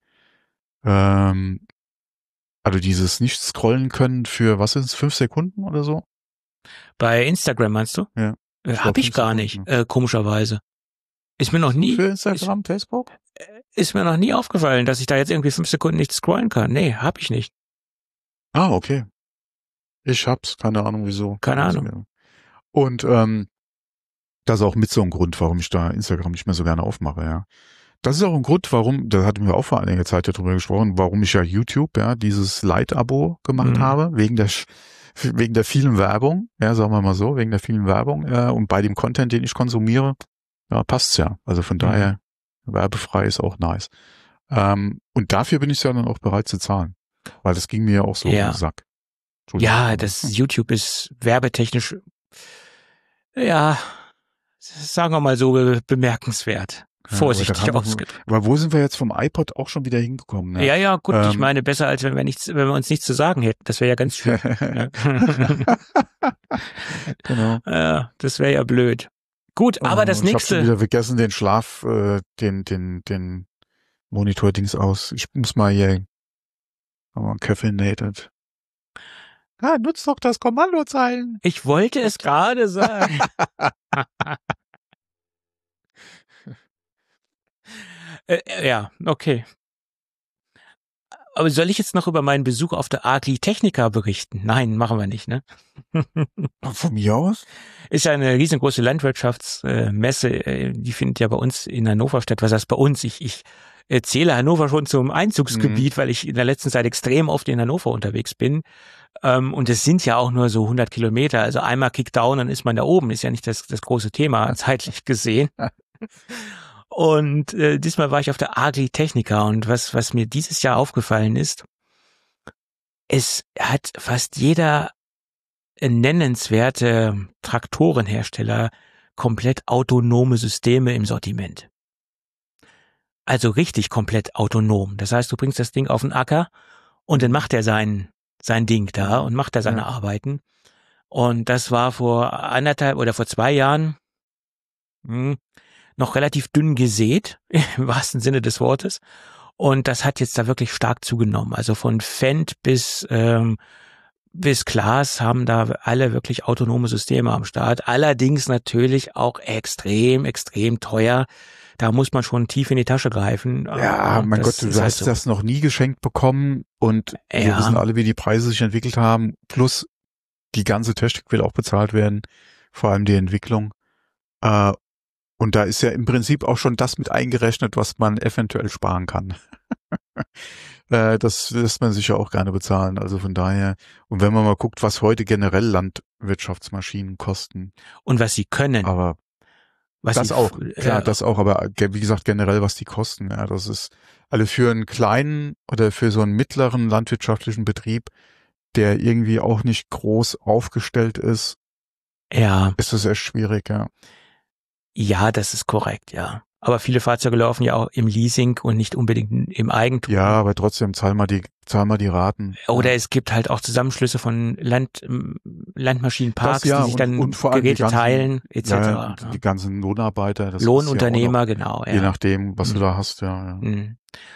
Also dieses nicht scrollen können für, was ist es, 5 Sekunden oder so? Bei Instagram meinst du? Ja. Hab ich gar nicht, komischerweise. Ist mir noch nie. Für Instagram, Facebook? Ist mir noch nie aufgefallen, dass ich da jetzt irgendwie 5 Sekunden nicht scrollen kann. Nee, hab ich nicht. Ah, okay. Ich hab's, keine Ahnung wieso. Keine Ahnung. Und das ist auch mit so ein Grund, warum ich da Instagram nicht mehr so gerne aufmache, ja. Das ist auch ein Grund, warum, da hatten wir auch vor einiger Zeit darüber gesprochen, warum ich ja YouTube, ja, dieses Lite-Abo gemacht habe, wegen der vielen Werbung, ja, sagen wir mal so, wegen der vielen Werbung, und bei dem Content, den ich konsumiere, ja, passt's ja. Also von daher, werbefrei ist auch nice. Und dafür bin ich ja dann auch bereit zu zahlen. Weil das ging mir ja auch so um den Sack. Ja, das YouTube ist werbetechnisch, ja, sagen wir mal so, bemerkenswert. Vorsichtig ausgedrückt. Aber wo sind wir jetzt vom iPod auch schon wieder hingekommen? Ne? Ja, gut, ich meine, besser als wenn wir uns nichts zu sagen hätten. Das wäre ja ganz schön. Genau. Ja, das wäre ja blöd. Gut, aber das nächste. Ich habe schon wieder vergessen, den Schlaf, den Monitor-Dings aus. Ich muss mal hier caffeinated. Nutzt doch das Kommandozeilen. Ich wollte es gerade sagen. Ja, okay. Aber soll ich jetzt noch über meinen Besuch auf der Agritechnica berichten? Nein, machen wir nicht, ne? Von mir aus? Ist ja eine riesengroße Landwirtschaftsmesse, die findet ja bei uns in Hannover statt. Was heißt bei uns? Ich zähle Hannover schon zum Einzugsgebiet, weil ich in der letzten Zeit extrem oft in Hannover unterwegs bin. Und es sind ja auch nur so 100 Kilometer. Also einmal Kickdown, dann ist man da oben. Ist ja nicht das große Thema, zeitlich gesehen. Und diesmal war ich auf der Agritechnica und was mir dieses Jahr aufgefallen ist, es hat fast jeder nennenswerte Traktorenhersteller komplett autonome Systeme im Sortiment. Also richtig komplett autonom. Das heißt, du bringst das Ding auf den Acker und dann macht er sein Ding da und macht da seine Arbeiten. Und das war vor 1,5 oder vor 2 Jahren noch relativ dünn gesät, im wahrsten Sinne des Wortes. Und das hat jetzt da wirklich stark zugenommen. Also von Fendt bis Klaas haben da alle wirklich autonome Systeme am Start. Allerdings natürlich auch extrem, extrem teuer. Da muss man schon tief in die Tasche greifen. Ja, mein Gott, du hast das noch nie geschenkt bekommen und wir wissen alle, wie die Preise sich entwickelt haben. Plus die ganze Technik will auch bezahlt werden, vor allem die Entwicklung. Und da ist ja im Prinzip auch schon das mit eingerechnet, was man eventuell sparen kann. Das lässt man sich ja auch gerne bezahlen. Also von daher, und wenn man mal guckt, was heute generell Landwirtschaftsmaschinen kosten. Und was sie können. Aber das auch, klar, das auch, aber wie gesagt, generell, was die kosten. Ja, das ist, also für einen kleinen oder für so einen mittleren landwirtschaftlichen Betrieb, der irgendwie auch nicht groß aufgestellt ist, ist es echt schwierig, ja. Ja, das ist korrekt, ja. Aber viele Fahrzeuge laufen ja auch im Leasing und nicht unbedingt im Eigentum. Ja, aber trotzdem zahl mal die Raten. Oder es gibt halt auch Zusammenschlüsse von Landmaschinenparks, die sich dann und vor allem Geräte teilen, etc. Ja, die ganzen Lohnarbeiter. Lohnunternehmer, genau. Je nachdem, was du da hast, ja.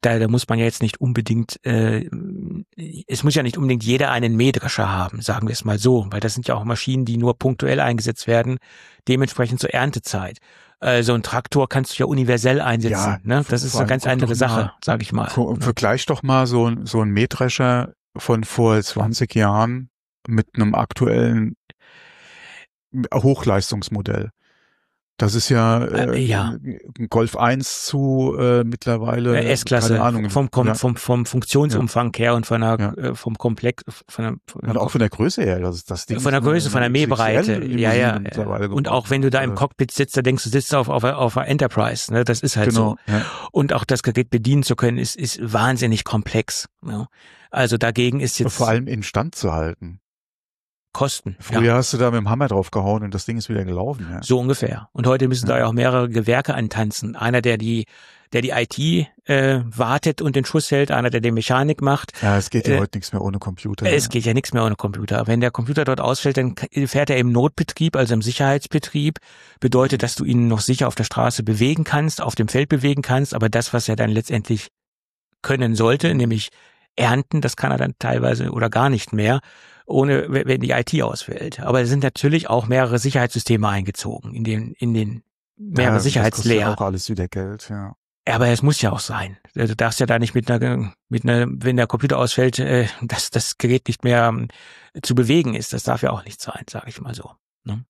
Da muss man ja jetzt nicht unbedingt, es muss ja nicht unbedingt jeder einen Mähdrescher haben, sagen wir es mal so, weil das sind ja auch Maschinen, die nur punktuell eingesetzt werden, dementsprechend zur Erntezeit. So ein Traktor kannst du ja universell einsetzen, Ja, ne? Das ist eine ganz andere Sache, sage ich mal. Vergleich doch mal so ein Mähdrescher von vor 20 Jahren mit einem aktuellen Hochleistungsmodell. Das ist ja, ein Golf 1 zu mittlerweile S-Klasse, keine Ahnung, vom Funktionsumfang her und von der, vom Komplex, und auch von der Größe her, das Ding von der Größe, von der Mähbreite, ja. Und auch wenn du da im Cockpit Cockpit sitzt, da denkst du, sitzt auf einer Enterprise, ne? Das ist halt so. Ja. Und auch das Gerät bedienen zu können, ist wahnsinnig komplex. Ne? Also dagegen ist jetzt vor allem instand zu halten. Kosten. Früher hast du da mit dem Hammer drauf gehauen und das Ding ist wieder gelaufen. Ja. So ungefähr. Und heute müssen da ja auch mehrere Gewerke antanzen. Einer, der die IT wartet und den Schuss hält, einer, der die Mechanik macht. Ja, es geht ja heute nichts mehr ohne Computer. Es geht ja nichts mehr ohne Computer. Wenn der Computer dort ausfällt, dann fährt er im Notbetrieb, also im Sicherheitsbetrieb. Bedeutet, dass du ihn noch sicher auf der Straße bewegen kannst, auf dem Feld bewegen kannst, aber das, was er dann letztendlich können sollte, nämlich ernten, das kann er dann teilweise oder gar nicht mehr, wenn die IT ausfällt. Aber es sind natürlich auch mehrere Sicherheitssysteme eingezogen, in den mehrere Sicherheitslayer. Das kostet auch alles wieder Geld, ja. Aber es muss ja auch sein. Du darfst ja da nicht mit einer, wenn der Computer ausfällt, dass das Gerät nicht mehr zu bewegen ist. Das darf ja auch nicht sein, sage ich mal so. Ne?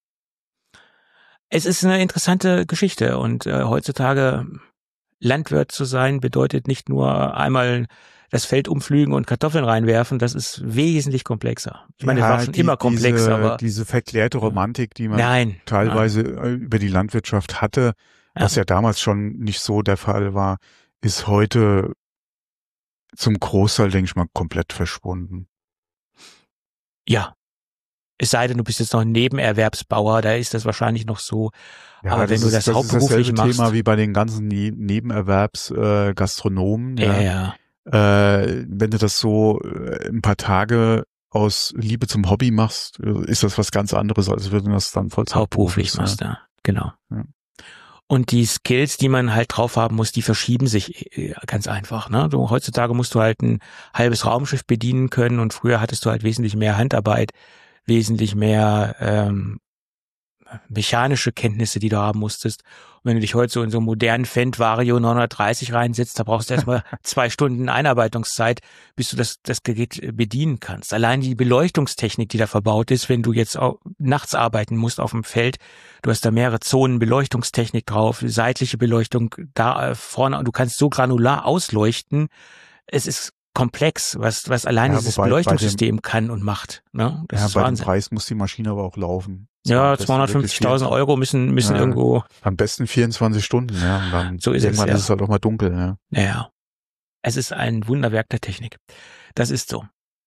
Es ist eine interessante Geschichte und heutzutage Landwirt zu sein bedeutet nicht nur einmal das Feld umflügen und Kartoffeln reinwerfen, das ist wesentlich komplexer. Ich meine, es war schon immer komplex, aber diese verklärte Romantik, die man teilweise über die Landwirtschaft hatte, was ja damals schon nicht so der Fall war, ist heute zum Großteil, denke ich mal, komplett verschwunden. Ja. Es sei denn, du bist jetzt noch ein Nebenerwerbsbauer, da ist das wahrscheinlich noch so. Ja, aber wenn du das hauptberuflich machst. Das ist Thema wie bei den ganzen Nebenerwerbsgastronomen. Ja. Wenn du das so ein paar Tage aus Liebe zum Hobby machst, ist das was ganz anderes, als wenn du das dann Vollzeit hauptberuflich machst, ja. Genau. Ja. Und die Skills, die man halt drauf haben muss, die verschieben sich ganz einfach. Ne? Heutzutage musst du halt ein halbes Raumschiff bedienen können und früher hattest du halt wesentlich mehr Handarbeit, wesentlich mehr mechanische Kenntnisse, die du haben musstest. Und wenn du dich heute so in so einen modernen Fendt Vario 930 reinsetzt, da brauchst du erstmal 2 Stunden Einarbeitungszeit, bis du das Gerät bedienen kannst. Allein die Beleuchtungstechnik, die da verbaut ist, wenn du jetzt auch nachts arbeiten musst auf dem Feld, du hast da mehrere Zonen Beleuchtungstechnik drauf, seitliche Beleuchtung da vorne, und du kannst so granular ausleuchten. Es ist komplex, was allein dieses Beleuchtungssystem kann und macht. Ne? Das ist bei Wahnsinn. Dem Preis muss die Maschine aber auch laufen. Ja, 250.000 Euro müssen irgendwo. Am besten 24 Stunden, ja. Und dann so ist irgendwann es, ist es halt auch mal dunkel, ja. Ja. Es ist ein Wunderwerk der Technik. Das ist so.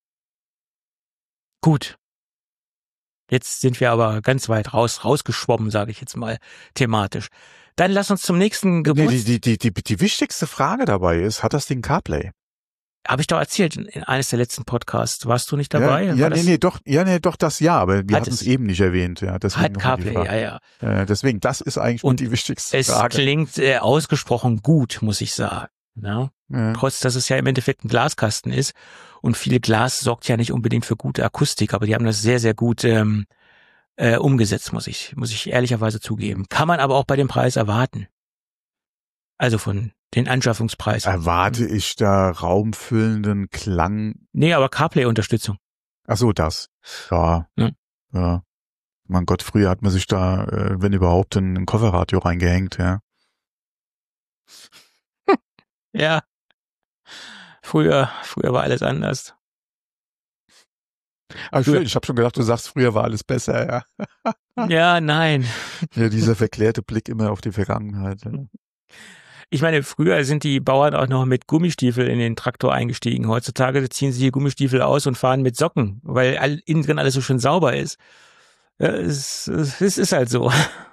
Gut. Jetzt sind wir aber ganz weit rausgeschwommen, sage ich jetzt mal, thematisch. Dann lass uns zum nächsten Geburtstag. Die wichtigste Frage dabei ist, hat das Ding CarPlay? Habe ich doch erzählt in eines der letzten Podcasts. Warst du nicht dabei? Doch, das ja, aber wir hatten es eben nicht erwähnt. Ja, hat CarPlay, ja. Deswegen, das ist eigentlich die wichtigste Frage. Es klingt ausgesprochen gut, muss ich sagen. Ja? Ja. Trotz, dass es ja im Endeffekt ein Glaskasten ist. Und viel Glas sorgt ja nicht unbedingt für gute Akustik, aber die haben das sehr, sehr gut umgesetzt, muss ich ehrlicherweise zugeben. Kann man aber auch bei dem Preis erwarten. Also von den Anschaffungspreis. Erwarte ich da raumfüllenden Klang? Nee, aber CarPlay-Unterstützung. Ach so, das. Ja. Mein Gott, früher hat man sich da, wenn überhaupt, ein Kofferradio reingehängt, ja. Ja. Früher war alles anders. Ah, schön, ich habe schon gedacht, du sagst, früher war alles besser, ja. Ja, nein. Ja, dieser verklärte Blick immer auf die Vergangenheit. Ja. Ich meine, früher sind die Bauern auch noch mit Gummistiefel in den Traktor eingestiegen. Heutzutage ziehen sie die Gummistiefel aus und fahren mit Socken, weil innen drin alles so schön sauber ist. Ja, es ist halt so.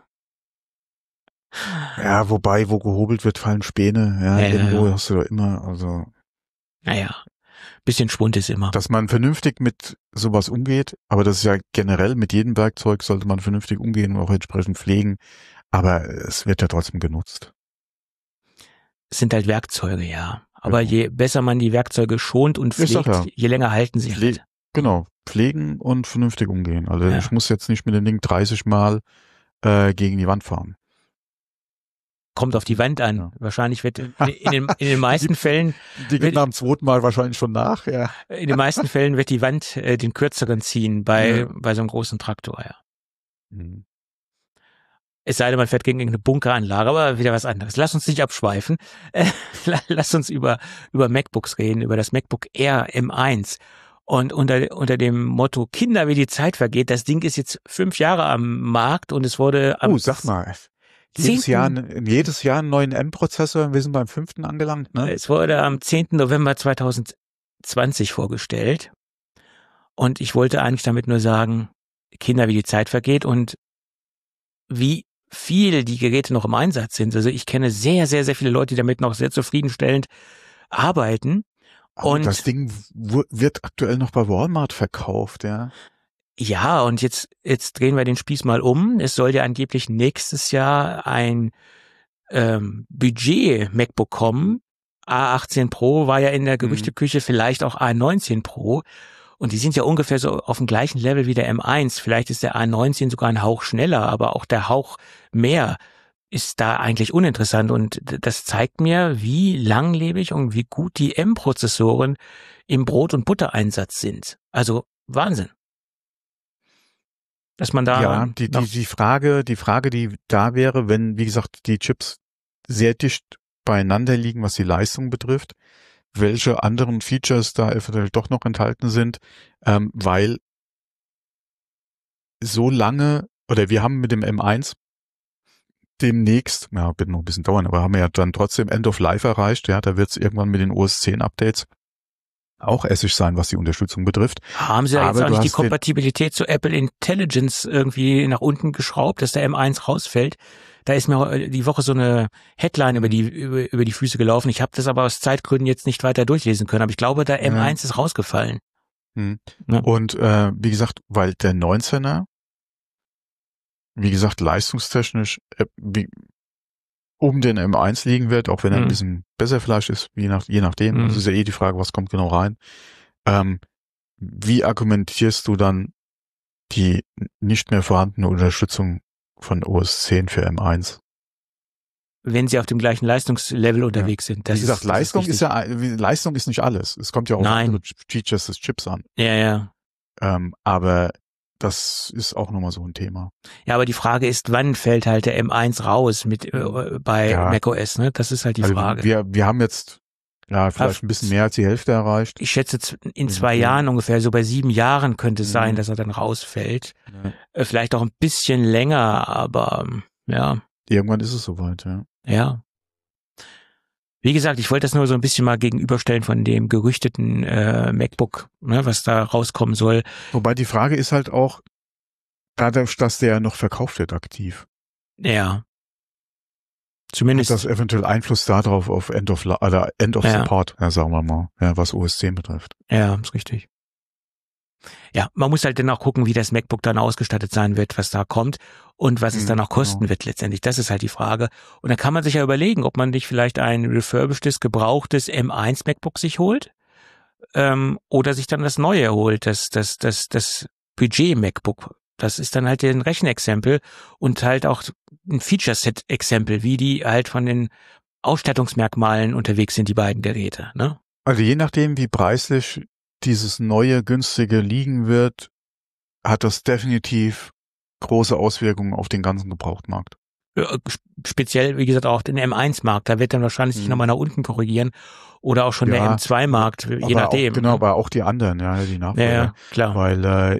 Ja, wobei, wo gehobelt wird, fallen Späne. Ja, irgendwo hast du da immer, also. Naja, bisschen Schwund ist immer. Dass man vernünftig mit sowas umgeht, aber das ist ja generell mit jedem Werkzeug sollte man vernünftig umgehen und auch entsprechend pflegen. Aber es wird ja trotzdem genutzt. sind halt Werkzeuge, ja. Aber je besser man die Werkzeuge schont und pflegt, je länger halten sie halt. Genau, pflegen und vernünftig umgehen. Also ich muss jetzt nicht mit dem Ding 30 Mal gegen die Wand fahren. Kommt auf die Wand an. Ja. Wahrscheinlich wird in den meisten Fällen... Die geht nach dem zweiten Mal wahrscheinlich schon nach, ja. In den meisten Fällen wird die Wand den kürzeren ziehen bei so einem großen Traktor, ja. Mhm. Es sei denn, man fährt gegen irgendeine Bunkeranlage, aber wieder was anderes. Lass uns nicht abschweifen. Lass uns über MacBooks reden, über das MacBook Air M1. Und unter dem Motto Kinder, wie die Zeit vergeht, das Ding ist jetzt 5 Jahre am Markt und es wurde am... Oh, sag mal. Jedes Jahr einen neuen M-Prozessor, wir sind beim 5. angelangt, ne? Es wurde am 10. November 2020 vorgestellt. Und ich wollte eigentlich damit nur sagen, Kinder, wie die Zeit vergeht und wie viel die Geräte noch im Einsatz sind. Also ich kenne sehr, sehr, sehr viele Leute, die damit noch sehr zufriedenstellend arbeiten. Und das Ding wird aktuell noch bei Walmart verkauft, ja. Ja, und jetzt drehen wir den Spieß mal um. Es soll ja angeblich nächstes Jahr ein Budget-MacBook kommen. A18 Pro war ja in der Gerüchteküche, vielleicht auch A19 Pro. Und die sind ja ungefähr so auf dem gleichen Level wie der M1. Vielleicht ist der A19 sogar ein Hauch schneller, aber auch der Hauch mehr ist da eigentlich uninteressant. Und das zeigt mir, wie langlebig und wie gut die M-Prozessoren im Brot- und Buttereinsatz sind. Also Wahnsinn. Dass man da... Ja, die Frage, die da wäre, wenn, wie gesagt, die Chips sehr dicht beieinander liegen, was die Leistung betrifft, welche anderen Features da eventuell doch noch enthalten sind, weil so lange, oder wir haben mit dem M1 demnächst, ja, wird noch ein bisschen dauern, aber haben wir ja dann trotzdem End of Life erreicht, ja, da wird es irgendwann mit den OS 10 Updates auch essig sein, was die Unterstützung betrifft. Haben sie ja jetzt auch nicht die Kompatibilität zu Apple Intelligence irgendwie nach unten geschraubt, dass der M1 rausfällt? Da ist mir die Woche so eine Headline über die Füße gelaufen. Ich habe das aber aus Zeitgründen jetzt nicht weiter durchlesen können. Aber ich glaube, der M1 ist rausgefallen. Ja. Und wie gesagt, weil der 19er, wie gesagt, leistungstechnisch um den M1 liegen wird, auch wenn er ein bisschen besser vielleicht ist, je nachdem. Das ist ja die Frage, was kommt genau rein. Wie argumentierst du dann die nicht mehr vorhandene Unterstützung von OS 10 für M1? Wenn sie auf dem gleichen Leistungslevel unterwegs sind. Wie gesagt, Leistung ist nicht alles. Es kommt ja auch auf andere Features des Chips an. Ja. Aber das ist auch nochmal so ein Thema. Ja, aber die Frage ist, wann fällt halt der M1 raus bei macOS, ne? Das ist halt die Frage. Wir haben jetzt vielleicht ein bisschen mehr als die Hälfte erreicht. Ich schätze, in 2 Jahren ungefähr, so bei 7 Jahren könnte es sein, dass er dann rausfällt. Ja. Vielleicht auch ein bisschen länger, aber ja. Irgendwann ist es soweit, ja. Ja. Wie gesagt, ich wollte das nur so ein bisschen mal gegenüberstellen von dem gerüchteten MacBook, ne, was da rauskommen soll. Wobei die Frage ist halt auch, dadurch, dass der noch verkauft wird aktiv. Ja. Zumindest. Hat das eventuell Einfluss darauf auf End of Support, sagen wir mal, was OS 10 betrifft. Ja, ist richtig. Ja, man muss halt dann auch gucken, wie das MacBook dann ausgestattet sein wird, was da kommt und was es dann auch kosten wird letztendlich. Das ist halt die Frage. Und dann kann man sich ja überlegen, ob man nicht vielleicht ein refurbishedes, gebrauchtes M1 MacBook sich holt oder sich dann das neue holt, das Budget MacBook. Das ist dann halt ein Rechenexempel und halt auch ein Feature-Set-Exempel, wie die halt von den Ausstattungsmerkmalen unterwegs sind, die beiden Geräte, ne? Also je nachdem, wie preislich dieses neue, günstige liegen wird, hat das definitiv große Auswirkungen auf den ganzen Gebrauchtmarkt. Speziell, wie gesagt, auch den M1-Markt. Da wird dann wahrscheinlich sich nochmal nach unten korrigieren. Oder auch schon der M2-Markt, je nachdem. Genau, aber auch die anderen, die Nachfolger. Ja, klar. Weil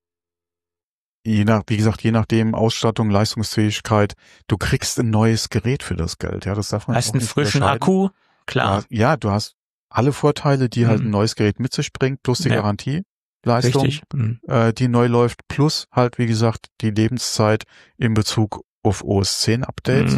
je nachdem Ausstattung, Leistungsfähigkeit, du kriegst ein neues Gerät für das Geld. Ja, das darf man hast einen frischen Akku, klar. Ja, du hast alle Vorteile, die halt ein neues Gerät mit sich bringt, plus die Garantieleistung, die neu läuft, plus halt, wie gesagt, die Lebenszeit in Bezug auf OS 10 Updates.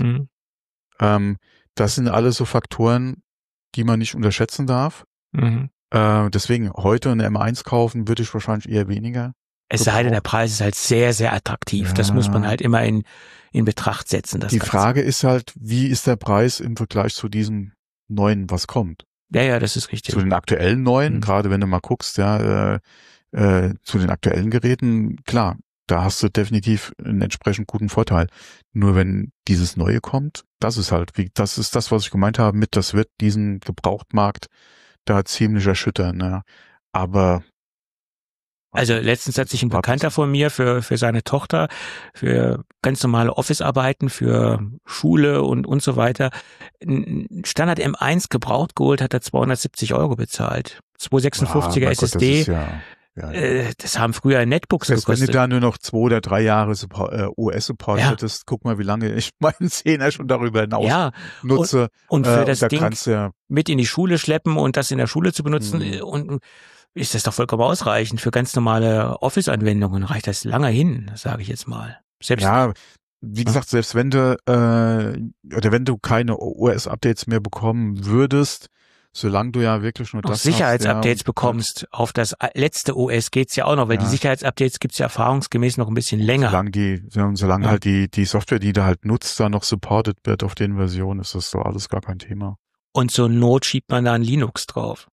Das sind alles so Faktoren, die man nicht unterschätzen darf. Deswegen heute eine M1 kaufen würde ich wahrscheinlich eher weniger. Es sei denn, der Preis ist halt sehr, sehr attraktiv. Ja. Das muss man halt immer in Betracht setzen. Die Frage ist halt, wie ist der Preis im Vergleich zu diesem Neuen was kommt. Ja, das ist richtig. Zu den aktuellen Neuen, gerade wenn du mal guckst, zu den aktuellen Geräten, klar, da hast du definitiv einen entsprechend guten Vorteil. Nur wenn dieses Neue kommt, das ist das, was ich gemeint habe mit, das wird diesen Gebrauchtmarkt da ziemlich erschüttern. Ne? Aber also letztens hat sich ein Bekannter von mir für seine Tochter, für ganz normale Office-Arbeiten, für Schule und so weiter, ein Standard M1 gebraucht geholt, hat er 270 € bezahlt. 256er SSD. Das haben früher Netbooks gekostet. Wenn du da nur noch 2 oder 3 Jahre OS-Support hättest, guck mal, wie lange ich meinen 10er schon darüber hinaus nutze. Und für das Ding ja mit in die Schule schleppen und das in der Schule zu benutzen und ist das doch vollkommen ausreichend. Für ganz normale Office-Anwendungen reicht das lange hin, sage ich jetzt mal. Wie gesagt, selbst wenn du wenn du keine OS-Updates mehr bekommen würdest, solange du ja wirklich nur das Sicherheitsupdates bekommst, auf das letzte OS geht's ja auch noch, weil die Sicherheitsupdates gibt's ja erfahrungsgemäß noch ein bisschen länger. Solange halt die Software, die du halt nutzt, da noch supported wird auf den Versionen, ist das doch alles gar kein Thema. Und zur Not schiebt man da ein Linux drauf.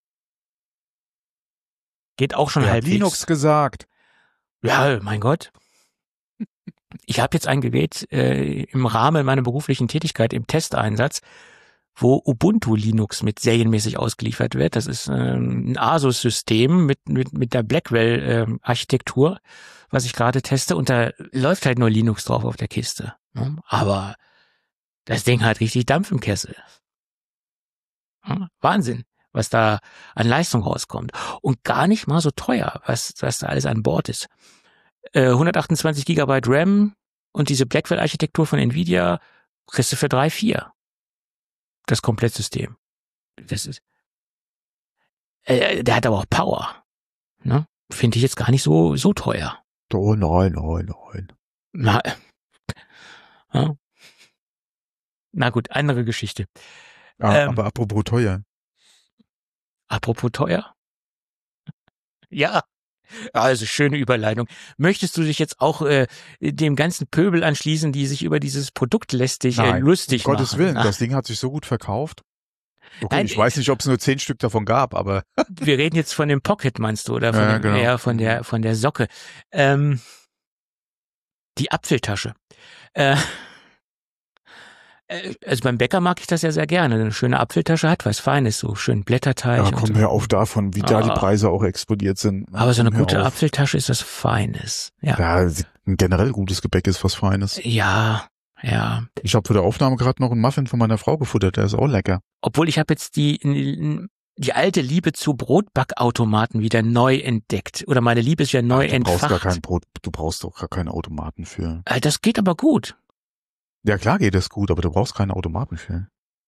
Geht auch schon halbwegs. Linux gesagt. Ja, mein Gott. Ich habe jetzt ein Gerät im Rahmen meiner beruflichen Tätigkeit im Testeinsatz, wo Ubuntu Linux mit serienmäßig ausgeliefert wird. Das ist ein Asus-System mit der Blackwell-Architektur, was ich gerade teste. Und da läuft halt nur Linux drauf auf der Kiste. Aber das Ding hat richtig Dampf im Kessel. Wahnsinn, was da an Leistung rauskommt. Und gar nicht mal so teuer, was da alles an Bord ist. 128 GB RAM und diese Blackwell-Architektur von Nvidia kriegst du für 3,4. Das Komplettsystem. Das ist, der hat aber auch Power. Ne? Finde ich jetzt gar nicht so teuer. Oh nein. Na gut, andere Geschichte. Aber apropos teuer. Apropos teuer? Ja. Also schöne Überleitung. Möchtest du dich jetzt auch dem ganzen Pöbel anschließen, die sich über dieses Produkt lustig machen? Um Gottes Willen, das Ding hat sich so gut verkauft. Okay, nein, ich weiß nicht, ob es nur 10 Stück davon gab, aber wir reden jetzt von dem Pocket, meinst du, oder von der Socke. Die Apfeltasche. Also beim Bäcker mag ich das ja sehr gerne. Eine schöne Apfeltasche hat was Feines, so schön Blätterteig. Ja, kommen wir auf davon, wie da die Preise auch explodiert sind. Aber so eine gute Apfeltasche ist was Feines. Ja, ein generell gutes Gebäck ist was Feines. Ja. Ich habe für der Aufnahme gerade noch einen Muffin von meiner Frau gefuttert, der ist auch lecker. Obwohl ich habe jetzt die alte Liebe zu Brotbackautomaten wieder neu entdeckt. Oder meine Liebe ist ja neu entfacht. Du brauchst doch gar keinen Automaten für. Das geht aber gut. Ja, klar geht das gut, aber du brauchst keinen Automaten für.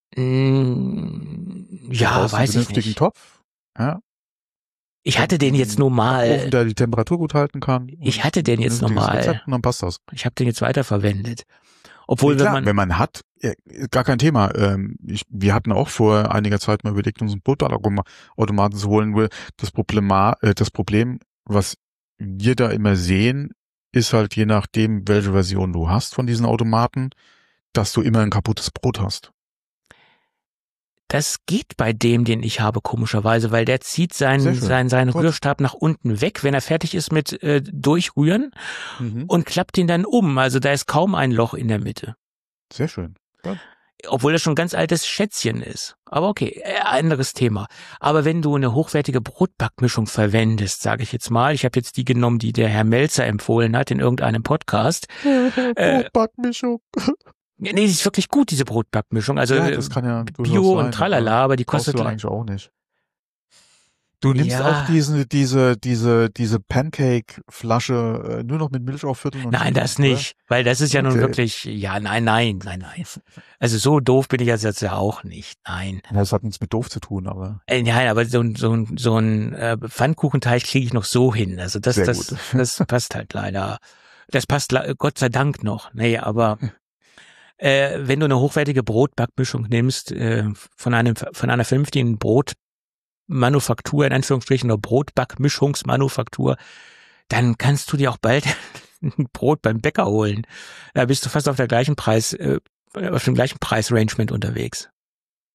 Ja, weiß ich nicht. Einen vernünftigen Topf. Ja. Ich hatte den jetzt normal. Ofen, der die Temperatur gut halten kann. Ich hatte den jetzt normal. Rezept und dann passt das. Ich habe den jetzt weiterverwendet. Obwohl, wenn man hat, gar kein Thema. Wir hatten auch vor einiger Zeit mal überlegt, uns einen Brotbackautomaten zu holen. Das Problem, was wir da immer sehen, ist halt je nachdem, welche Version du hast von diesen Automaten, dass du immer ein kaputtes Brot hast. Das geht bei dem, den ich habe, komischerweise, weil der zieht seinen Rührstab nach unten weg, wenn er fertig ist mit Durchrühren und klappt ihn dann um. Also da ist kaum ein Loch in der Mitte. Sehr schön. Ja. Obwohl das schon ein ganz altes Schätzchen ist. Aber okay, anderes Thema. Aber wenn du eine hochwertige Brotbackmischung verwendest, sage ich jetzt mal, ich habe jetzt die genommen, die der Herr Melzer empfohlen hat in irgendeinem Podcast. Brotbackmischung. Nee, die ist wirklich gut, diese Brotbackmischung. Also das kann ja Bio und tralala, aber die kostet du eigentlich auch nicht. Du nimmst auch diese Pancake-Flasche nur noch mit Milch auffüllen? Nein, das nicht, weil das ist ja nun wirklich, nein. Also so doof bin ich jetzt ja auch nicht, nein. Das hat nichts mit doof zu tun, aber. Nein, aber so ein Pfannkuchenteig kriege ich noch so hin. Also das passt halt leider. Das passt Gott sei Dank noch. Nee, aber wenn du eine hochwertige Brotbackmischung nimmst, von einer vernünftigen Brotmanufaktur, in Anführungsstrichen, oder Brotbackmischungsmanufaktur, dann kannst du dir auch bald ein Brot beim Bäcker holen. Da bist du fast auf dem gleichen Preisrangement unterwegs.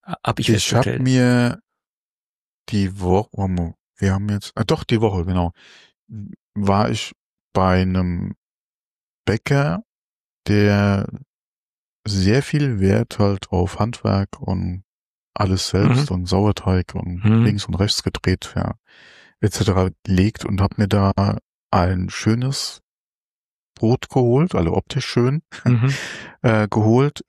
hab ich Ich habe festgestellt. mir die Woche, wir haben jetzt, doch die Woche, genau, war ich bei einem Bäcker, der sehr viel Wert halt auf Handwerk und alles selbst und Sauerteig und links und rechts gedreht, ja, etc. legt und habe mir da ein schönes Brot geholt, also optisch schön geholt,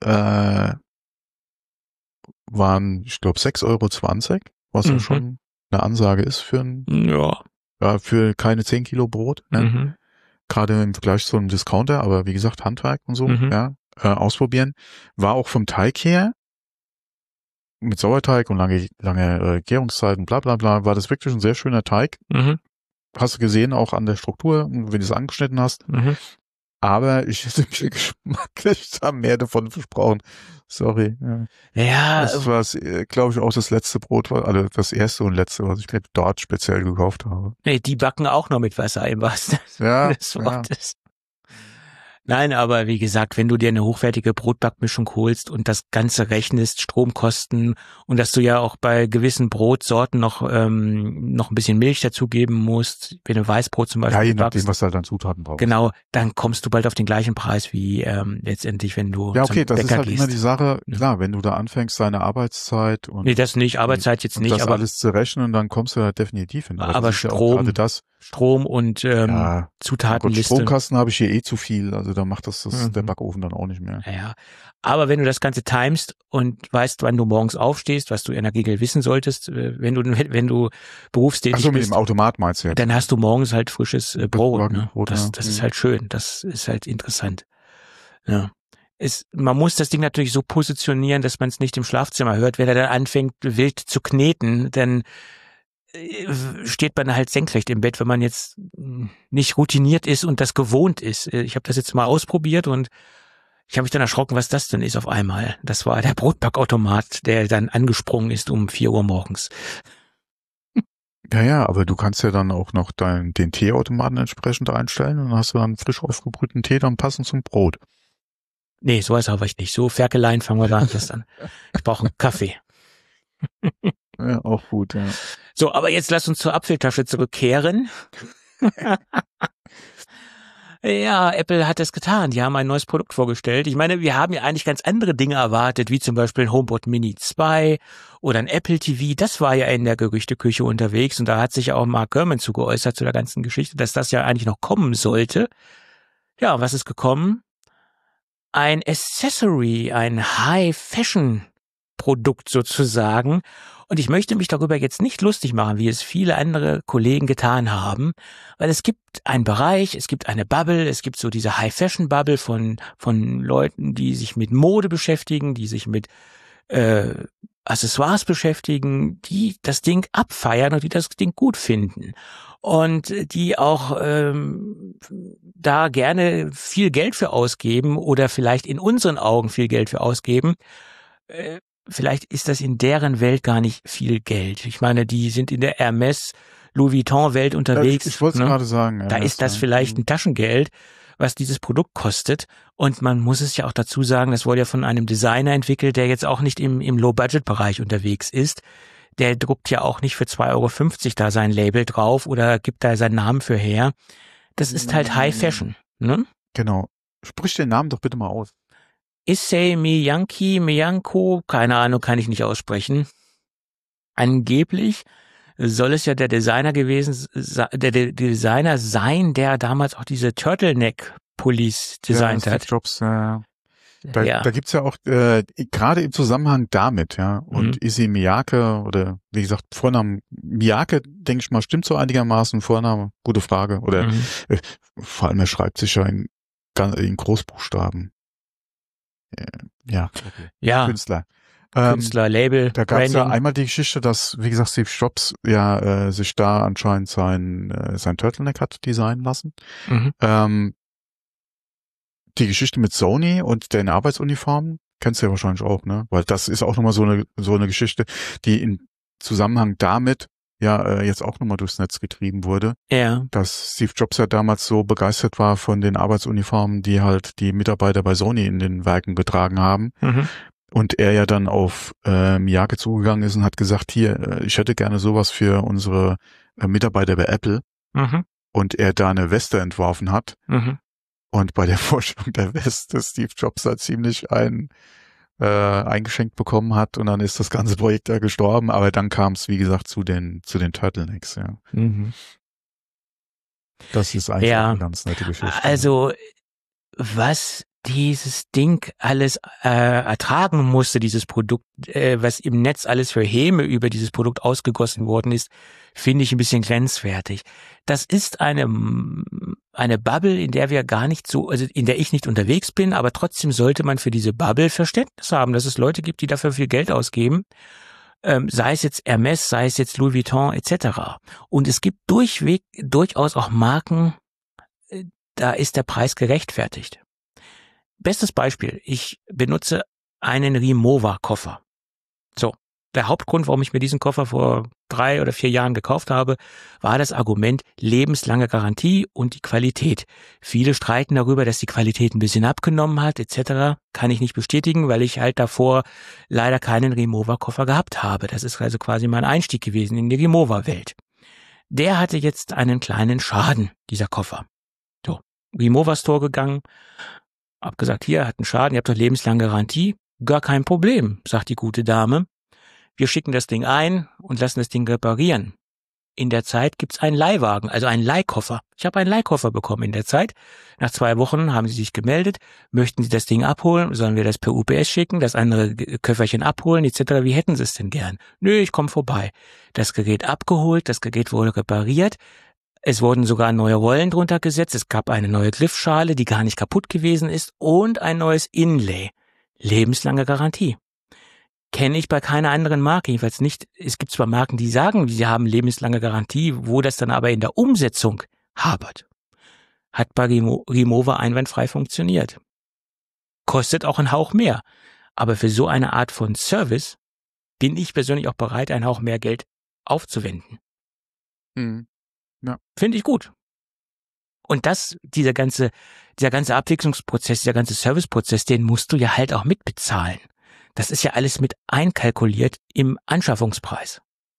waren, ich glaube, 6,20 €, was ja schon eine Ansage ist für für keine 10 Kilo Brot, ne? Gerade im Vergleich zu einem Discounter, aber wie gesagt, Handwerk und so, ja, ausprobieren. War auch vom Teig her, mit Sauerteig und lange Gärungszeiten, bla bla bla, war das wirklich ein sehr schöner Teig. Hast du gesehen, auch an der Struktur, wenn du es angeschnitten hast. Aber ich hätte mir geschmacklich da mehr davon versprochen. Sorry. Ja. Das war, glaube ich, auch das letzte Brot, also das erste und letzte, was ich mir dort speziell gekauft habe. Nee, die backen auch noch mit Wasser im wahrsten Sinne des Wortes. Nein, aber wie gesagt, wenn du dir eine hochwertige Brotbackmischung holst und das Ganze rechnest, Stromkosten und dass du ja auch bei gewissen Brotsorten noch ein bisschen Milch dazugeben musst, wenn du Weißbrot zum Beispiel je nachdem, backst, was du halt an Zutaten brauchst. Genau, dann kommst du bald auf den gleichen Preis wie letztendlich, wenn du zum Bäcker das ist halt gehst. Immer die Sache, klar, wenn du da anfängst, deine Arbeitszeit und nee, das nicht, Arbeitszeit jetzt nicht, das aber alles zu rechnen, dann kommst du da definitiv hin. Aber Strom und Zutatenliste. Stromkasten habe ich hier zu viel, also da macht das der Backofen dann auch nicht mehr. Ja, aber wenn du das Ganze timest und weißt, wann du morgens aufstehst, was du in der Regel wissen solltest, wenn du berufstätig bist. Mit dem Automat meinst du jetzt? Dann hast du morgens halt frisches Brot. Ne? Das ja. ist halt schön, das ist halt interessant. Ja. Man muss das Ding natürlich so positionieren, dass man es nicht im Schlafzimmer hört. Wenn er dann anfängt, wild zu kneten, dann steht man halt senkrecht im Bett, wenn man jetzt nicht routiniert ist und das gewohnt ist. Ich habe das jetzt mal ausprobiert und ich habe mich dann erschrocken, was das denn ist auf einmal. Das war der Brotbackautomat, der dann angesprungen ist um 4 Uhr morgens. Ja, aber du kannst ja dann auch noch den Teeautomaten entsprechend einstellen und dann hast du dann frisch aufgebrühten Tee dann passend zum Brot. Nee, sowas habe ich nicht. So Ferkeleien fangen wir da an. Ich brauche einen Kaffee. Ja, auch gut, ja. So, aber jetzt lass uns zur Apfeltasche zurückkehren. Ja, Apple hat es getan. Die haben ein neues Produkt vorgestellt. Ich meine, wir haben ja eigentlich ganz andere Dinge erwartet, wie zum Beispiel ein HomePod Mini 2 oder ein Apple TV. Das war ja in der Gerüchteküche unterwegs und da hat sich ja auch Mark Gurman zu geäußert zu der ganzen Geschichte, dass das ja eigentlich noch kommen sollte. Ja, was ist gekommen? Ein Accessory, ein High-Fashion-Produkt sozusagen. Und ich möchte mich darüber jetzt nicht lustig machen, wie es viele andere Kollegen getan haben, weil es gibt einen Bereich, es gibt eine Bubble, es gibt so diese High-Fashion-Bubble von Leuten, die sich mit Mode beschäftigen, die sich mit Accessoires beschäftigen, die das Ding abfeiern und die das Ding gut finden. Und die auch da gerne viel Geld für ausgeben oder vielleicht in unseren Augen viel Geld für ausgeben. Vielleicht ist das in deren Welt gar nicht viel Geld. Ich meine, die sind in der Hermes, Louis Vuitton-Welt unterwegs. Ich wollte es gerade sagen. Da ist das vielleicht ein Taschengeld, was dieses Produkt kostet. Und man muss es ja auch dazu sagen, das wurde ja von einem Designer entwickelt, der jetzt auch nicht im Low-Budget-Bereich unterwegs ist. Der druckt ja auch nicht für 2,50 € da sein Label drauf oder gibt da seinen Namen für her. Das ist halt High Fashion, ne? Genau. Sprich den Namen doch bitte mal aus. Issey Miyako, keine Ahnung, kann ich nicht aussprechen. Angeblich soll es ja der Designer sein, der damals auch diese Turtleneck-Pullis designt hat. Steve Jobs, Da gibt's ja auch, gerade im Zusammenhang damit, ja, und Issey Miyake oder, wie gesagt, Vornamen Miyake, denke ich mal, stimmt so einigermaßen, Vorname, gute Frage, oder, vor allem er schreibt sich ja in Großbuchstaben. Ja, okay. Ja. Künstler, Label, da gab's Branding. ja einmal die Geschichte, dass, wie gesagt, Steve Jobs ja sich da anscheinend sein Turtleneck hat designen lassen. Die Geschichte mit Sony und den Arbeitsuniformen kennst du ja wahrscheinlich auch, ne? Weil das ist auch nochmal so eine Geschichte, die in Zusammenhang damit jetzt auch nochmal durchs Netz getrieben wurde. Ja. Dass Steve Jobs ja damals so begeistert war von den Arbeitsuniformen, die halt die Mitarbeiter bei Sony in den Werken getragen haben. Und er ja dann auf Miyake zugegangen ist und hat gesagt, hier, ich hätte gerne sowas für unsere Mitarbeiter bei Apple. Mhm. Und er da eine Weste entworfen hat. Mhm. Und bei der Vorstellung der Weste Steve Jobs da ziemlich eingeschenkt bekommen hat. Und dann ist das ganze Projekt da gestorben. Aber dann kam es, wie gesagt, zu den Turtlenecks. Ja. Mhm. Das ist eigentlich auch eine ganz nette Geschichte. Also, was dieses Ding alles ertragen musste, dieses Produkt, was im Netz alles für Häme über dieses Produkt ausgegossen worden ist, finde ich ein bisschen grenzwertig. Das ist eine Bubble, in der wir gar nicht so, also in der ich nicht unterwegs bin, aber trotzdem sollte man für diese Bubble Verständnis haben, dass es Leute gibt, die dafür viel Geld ausgeben, sei es jetzt Hermes, sei es jetzt Louis Vuitton etc. Und es gibt durchaus auch Marken, da ist der Preis gerechtfertigt. Bestes Beispiel, ich benutze einen Rimowa-Koffer. So, der Hauptgrund, warum ich mir diesen Koffer vor 3 oder 4 Jahren gekauft habe, war das Argument lebenslange Garantie und die Qualität. Viele streiten darüber, dass die Qualität ein bisschen abgenommen hat, etc. Kann ich nicht bestätigen, weil ich halt davor leider keinen Rimowa-Koffer gehabt habe. Das ist also quasi mein Einstieg gewesen in die Rimowa-Welt. Der hatte jetzt einen kleinen Schaden, dieser Koffer. So, Rimowa Store gegangen, hab gesagt, hier, hat einen Schaden, ihr habt doch lebenslange Garantie. Gar kein Problem, sagt die gute Dame. Wir schicken das Ding ein und lassen das Ding reparieren. In der Zeit gibt's einen Leihwagen, also einen Leihkoffer. Ich habe einen Leihkoffer bekommen in der Zeit. Nach 2 Wochen haben sie sich gemeldet. Möchten Sie das Ding abholen? Sollen wir das per UPS schicken? Das andere Köfferchen abholen, etc.? Wie hätten Sie es denn gern? Nö, ich komme vorbei. Das Gerät abgeholt, das Gerät wurde repariert. Es wurden sogar neue Rollen drunter gesetzt. Es gab eine neue Griffschale, die gar nicht kaputt gewesen ist, und ein neues Inlay. Lebenslange Garantie. Kenne ich bei keiner anderen Marke, jedenfalls nicht. Es gibt zwar Marken, die sagen, sie haben lebenslange Garantie, wo das dann aber in der Umsetzung hapert. Hat bei Rimowa einwandfrei funktioniert. Kostet auch einen Hauch mehr. Aber für so eine Art von Service bin ich persönlich auch bereit, einen Hauch mehr Geld aufzuwenden. Mhm. Ja. Finde ich gut. Und dieser ganze Abwicklungsprozess, dieser ganze Serviceprozess, den musst du ja halt auch mitbezahlen. Das ist ja alles mit einkalkuliert im Anschaffungspreis.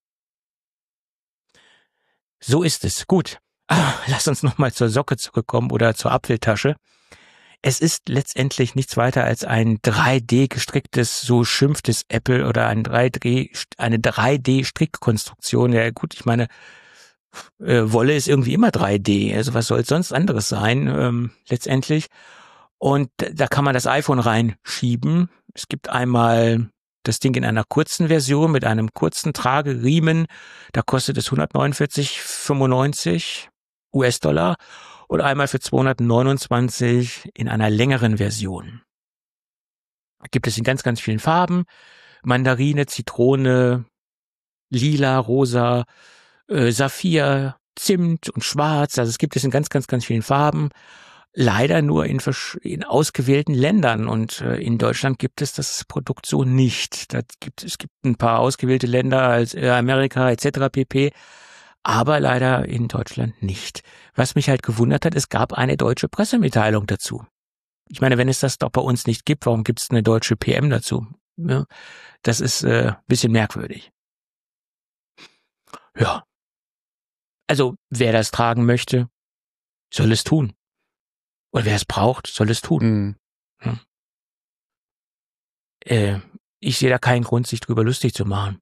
So ist es. Gut. Lass uns nochmal zur Socke zurückkommen oder zur Apfeltasche. Es ist letztendlich nichts weiter als ein 3D gestricktes, so schimpft es Apple, oder eine 3D-Strickkonstruktion. Ja gut, ich meine, Wolle ist irgendwie immer 3D, also was soll sonst anderes sein, letztendlich. Und da kann man das iPhone reinschieben. Es gibt einmal das Ding in einer kurzen Version mit einem kurzen Trageriemen. Da kostet es 149,95 US-Dollar. Und einmal für 229 in einer längeren Version. Gibt es in ganz, ganz vielen Farben. Mandarine, Zitrone, lila, rosa, Saphir, Zimt und Schwarz. Also es gibt es in ganz, ganz, ganz vielen Farben. Leider nur in ausgewählten Ländern, und in Deutschland gibt es das Produkt so nicht. Es gibt ein paar ausgewählte Länder als Amerika etc. pp., aber leider in Deutschland nicht. Was mich halt gewundert hat, es gab eine deutsche Pressemitteilung dazu. Ich meine, wenn es das doch bei uns nicht gibt, warum gibt es eine deutsche PM dazu? Ja, das ist ein bisschen merkwürdig. Ja. Also, wer das tragen möchte, soll es tun. Oder wer es braucht, soll es tun. Mhm. Ich sehe da keinen Grund, sich drüber lustig zu machen.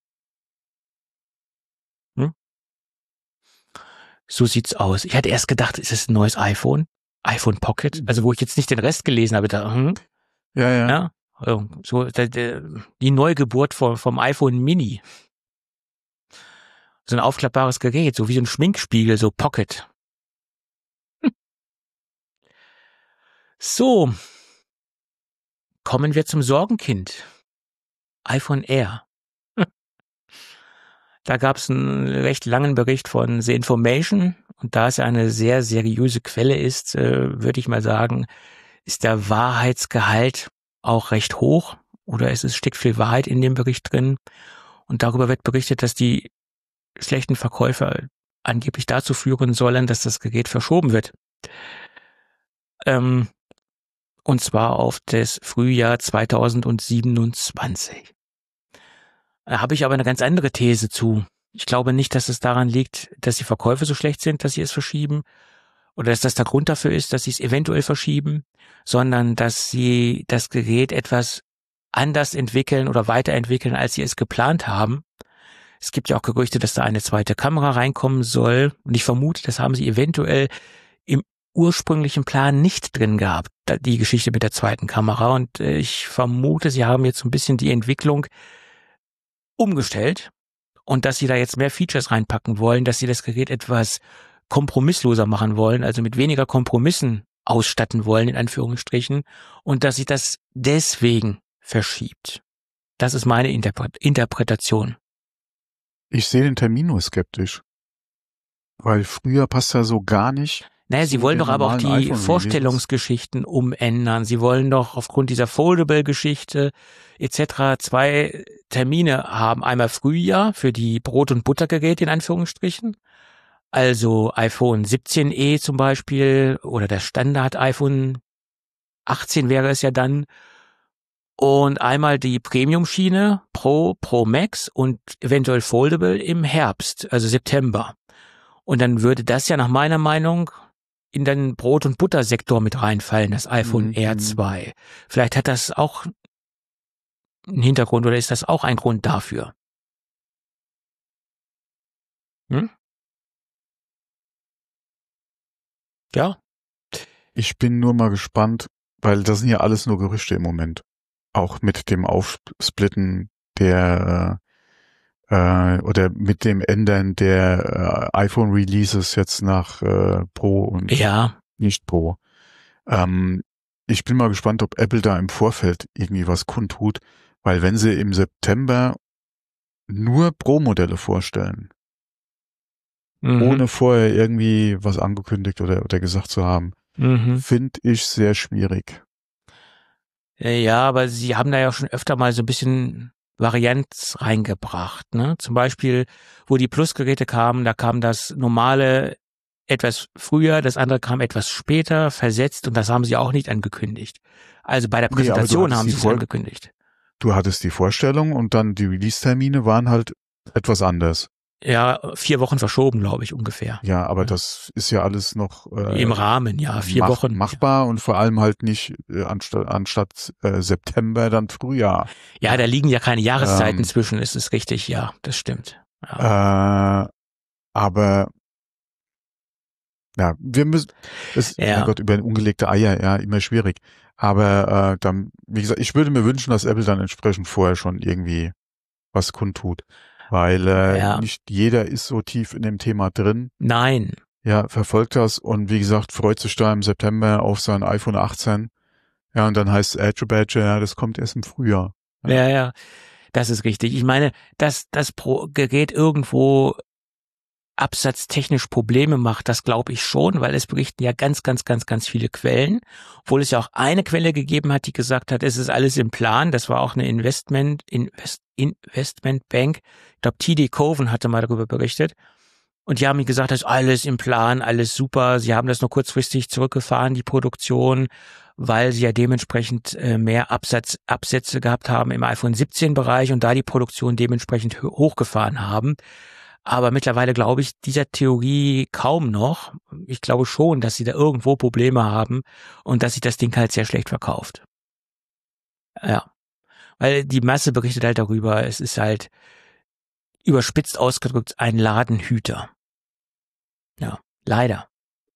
So sieht's aus. Ich hatte erst gedacht, ist es ein neues iPhone? iPhone Pocket? Also wo ich jetzt nicht den Rest gelesen habe, da, Ja. So die Neugeburt vom iPhone Mini. So ein aufklappbares Gerät, so wie so ein Schminkspiegel, so Pocket. So, kommen wir zum Sorgenkind. iPhone Air. Da gab es einen recht langen Bericht von The Information, und da es ja eine sehr seriöse Quelle ist, würde ich mal sagen, ist der Wahrheitsgehalt auch recht hoch, oder es steckt viel Wahrheit in dem Bericht drin, und darüber wird berichtet, dass die schlechten Verkäufe angeblich dazu führen sollen, dass das Gerät verschoben wird. und zwar auf das Frühjahr 2027. Da habe ich aber eine ganz andere These zu. Ich glaube nicht, dass es daran liegt, dass die Verkäufe so schlecht sind, dass sie es verschieben, oder dass das der Grund dafür ist, dass sie es eventuell verschieben, sondern dass sie das Gerät etwas anders entwickeln oder weiterentwickeln, als sie es geplant haben. Es gibt ja auch Gerüchte, dass da eine zweite Kamera reinkommen soll. Und ich vermute, das haben sie eventuell im ursprünglichen Plan nicht drin gehabt, die Geschichte mit der zweiten Kamera. Und ich vermute, sie haben jetzt so ein bisschen die Entwicklung umgestellt und dass sie da jetzt mehr Features reinpacken wollen, dass sie das Gerät etwas kompromissloser machen wollen, also mit weniger Kompromissen ausstatten wollen, in Anführungsstrichen, und dass sie das deswegen verschiebt. Das ist meine Interpretation. Ich sehe den Termin nur skeptisch. Weil früher passt er so gar nicht. Naja, sie wollen doch aber auch die Vorstellungsgeschichten umändern. Sie wollen doch aufgrund dieser Foldable-Geschichte etc. 2 Termine haben. Einmal Frühjahr für die Brot- und Buttergeräte in Anführungsstrichen. Also iPhone 17e zum Beispiel oder der Standard iPhone 18 wäre es ja dann. Und einmal die Premium-Schiene Pro Max und eventuell Foldable im Herbst, also September. Und dann würde das ja nach meiner Meinung in den Brot- und Buttersektor mit reinfallen, das iPhone R2. Vielleicht hat das auch einen Hintergrund oder ist das auch ein Grund dafür? Hm? Ja. Ich bin nur mal gespannt, weil das sind ja alles nur Gerüchte im Moment. Auch mit dem Aufsplitten der oder mit dem Ändern der iPhone-Releases jetzt nach Pro und nicht Pro. Ich bin mal gespannt, ob Apple da im Vorfeld irgendwie was kundtut, weil wenn sie im September nur Pro-Modelle vorstellen, ohne vorher irgendwie was angekündigt oder gesagt zu haben, finde ich sehr schwierig. Ja, aber sie haben da ja schon öfter mal so ein bisschen Varianz reingebracht, ne? Zum Beispiel, wo die Plus-Geräte kamen, da kam das normale etwas früher, das andere kam etwas später, versetzt, und das haben sie auch nicht angekündigt. Also bei der Präsentation haben sie es angekündigt. Du hattest die Vorstellung und dann die Release-Termine waren halt etwas anders. Ja, 4 Wochen verschoben, glaube ich, ungefähr. Ja, aber das ist ja alles noch im Rahmen, ja, 4 Wochen. Machbar, und vor allem halt nicht anstatt September dann Frühjahr. Ja, da liegen ja keine Jahreszeiten zwischen, ist es richtig, ja, das stimmt. Ja. Aber ja, wir müssen, mein Gott, über ungelegte Eier, ja, immer schwierig. Aber dann, wie gesagt, ich würde mir wünschen, dass Apple dann entsprechend vorher schon irgendwie was kundtut. Weil nicht jeder ist so tief in dem Thema drin. Nein. Ja, verfolgt das und wie gesagt, freut sich da im September auf sein iPhone 18. Ja, und dann heißt Edge Badge, ja, das kommt erst im Frühjahr. Ja, das ist richtig. Ich meine, dass das Gerät irgendwo absatztechnisch Probleme macht, das glaube ich schon, weil es berichten ja ganz viele Quellen, obwohl es ja auch eine Quelle gegeben hat, die gesagt hat, es ist alles im Plan. Das war auch eine Investmentbank. Ich glaube, TD Cowen hatte mal darüber berichtet. Und die haben mir gesagt, das ist alles im Plan, alles super. Sie haben das nur kurzfristig zurückgefahren, die Produktion, weil sie ja dementsprechend mehr Absätze gehabt haben im iPhone 17 Bereich und da die Produktion dementsprechend hochgefahren haben. Aber mittlerweile glaube ich dieser Theorie kaum noch. Ich glaube schon, dass sie da irgendwo Probleme haben und dass sich das Ding halt sehr schlecht verkauft. Ja, weil die Masse berichtet halt darüber, es ist halt überspitzt ausgedrückt ein Ladenhüter. Ja, leider.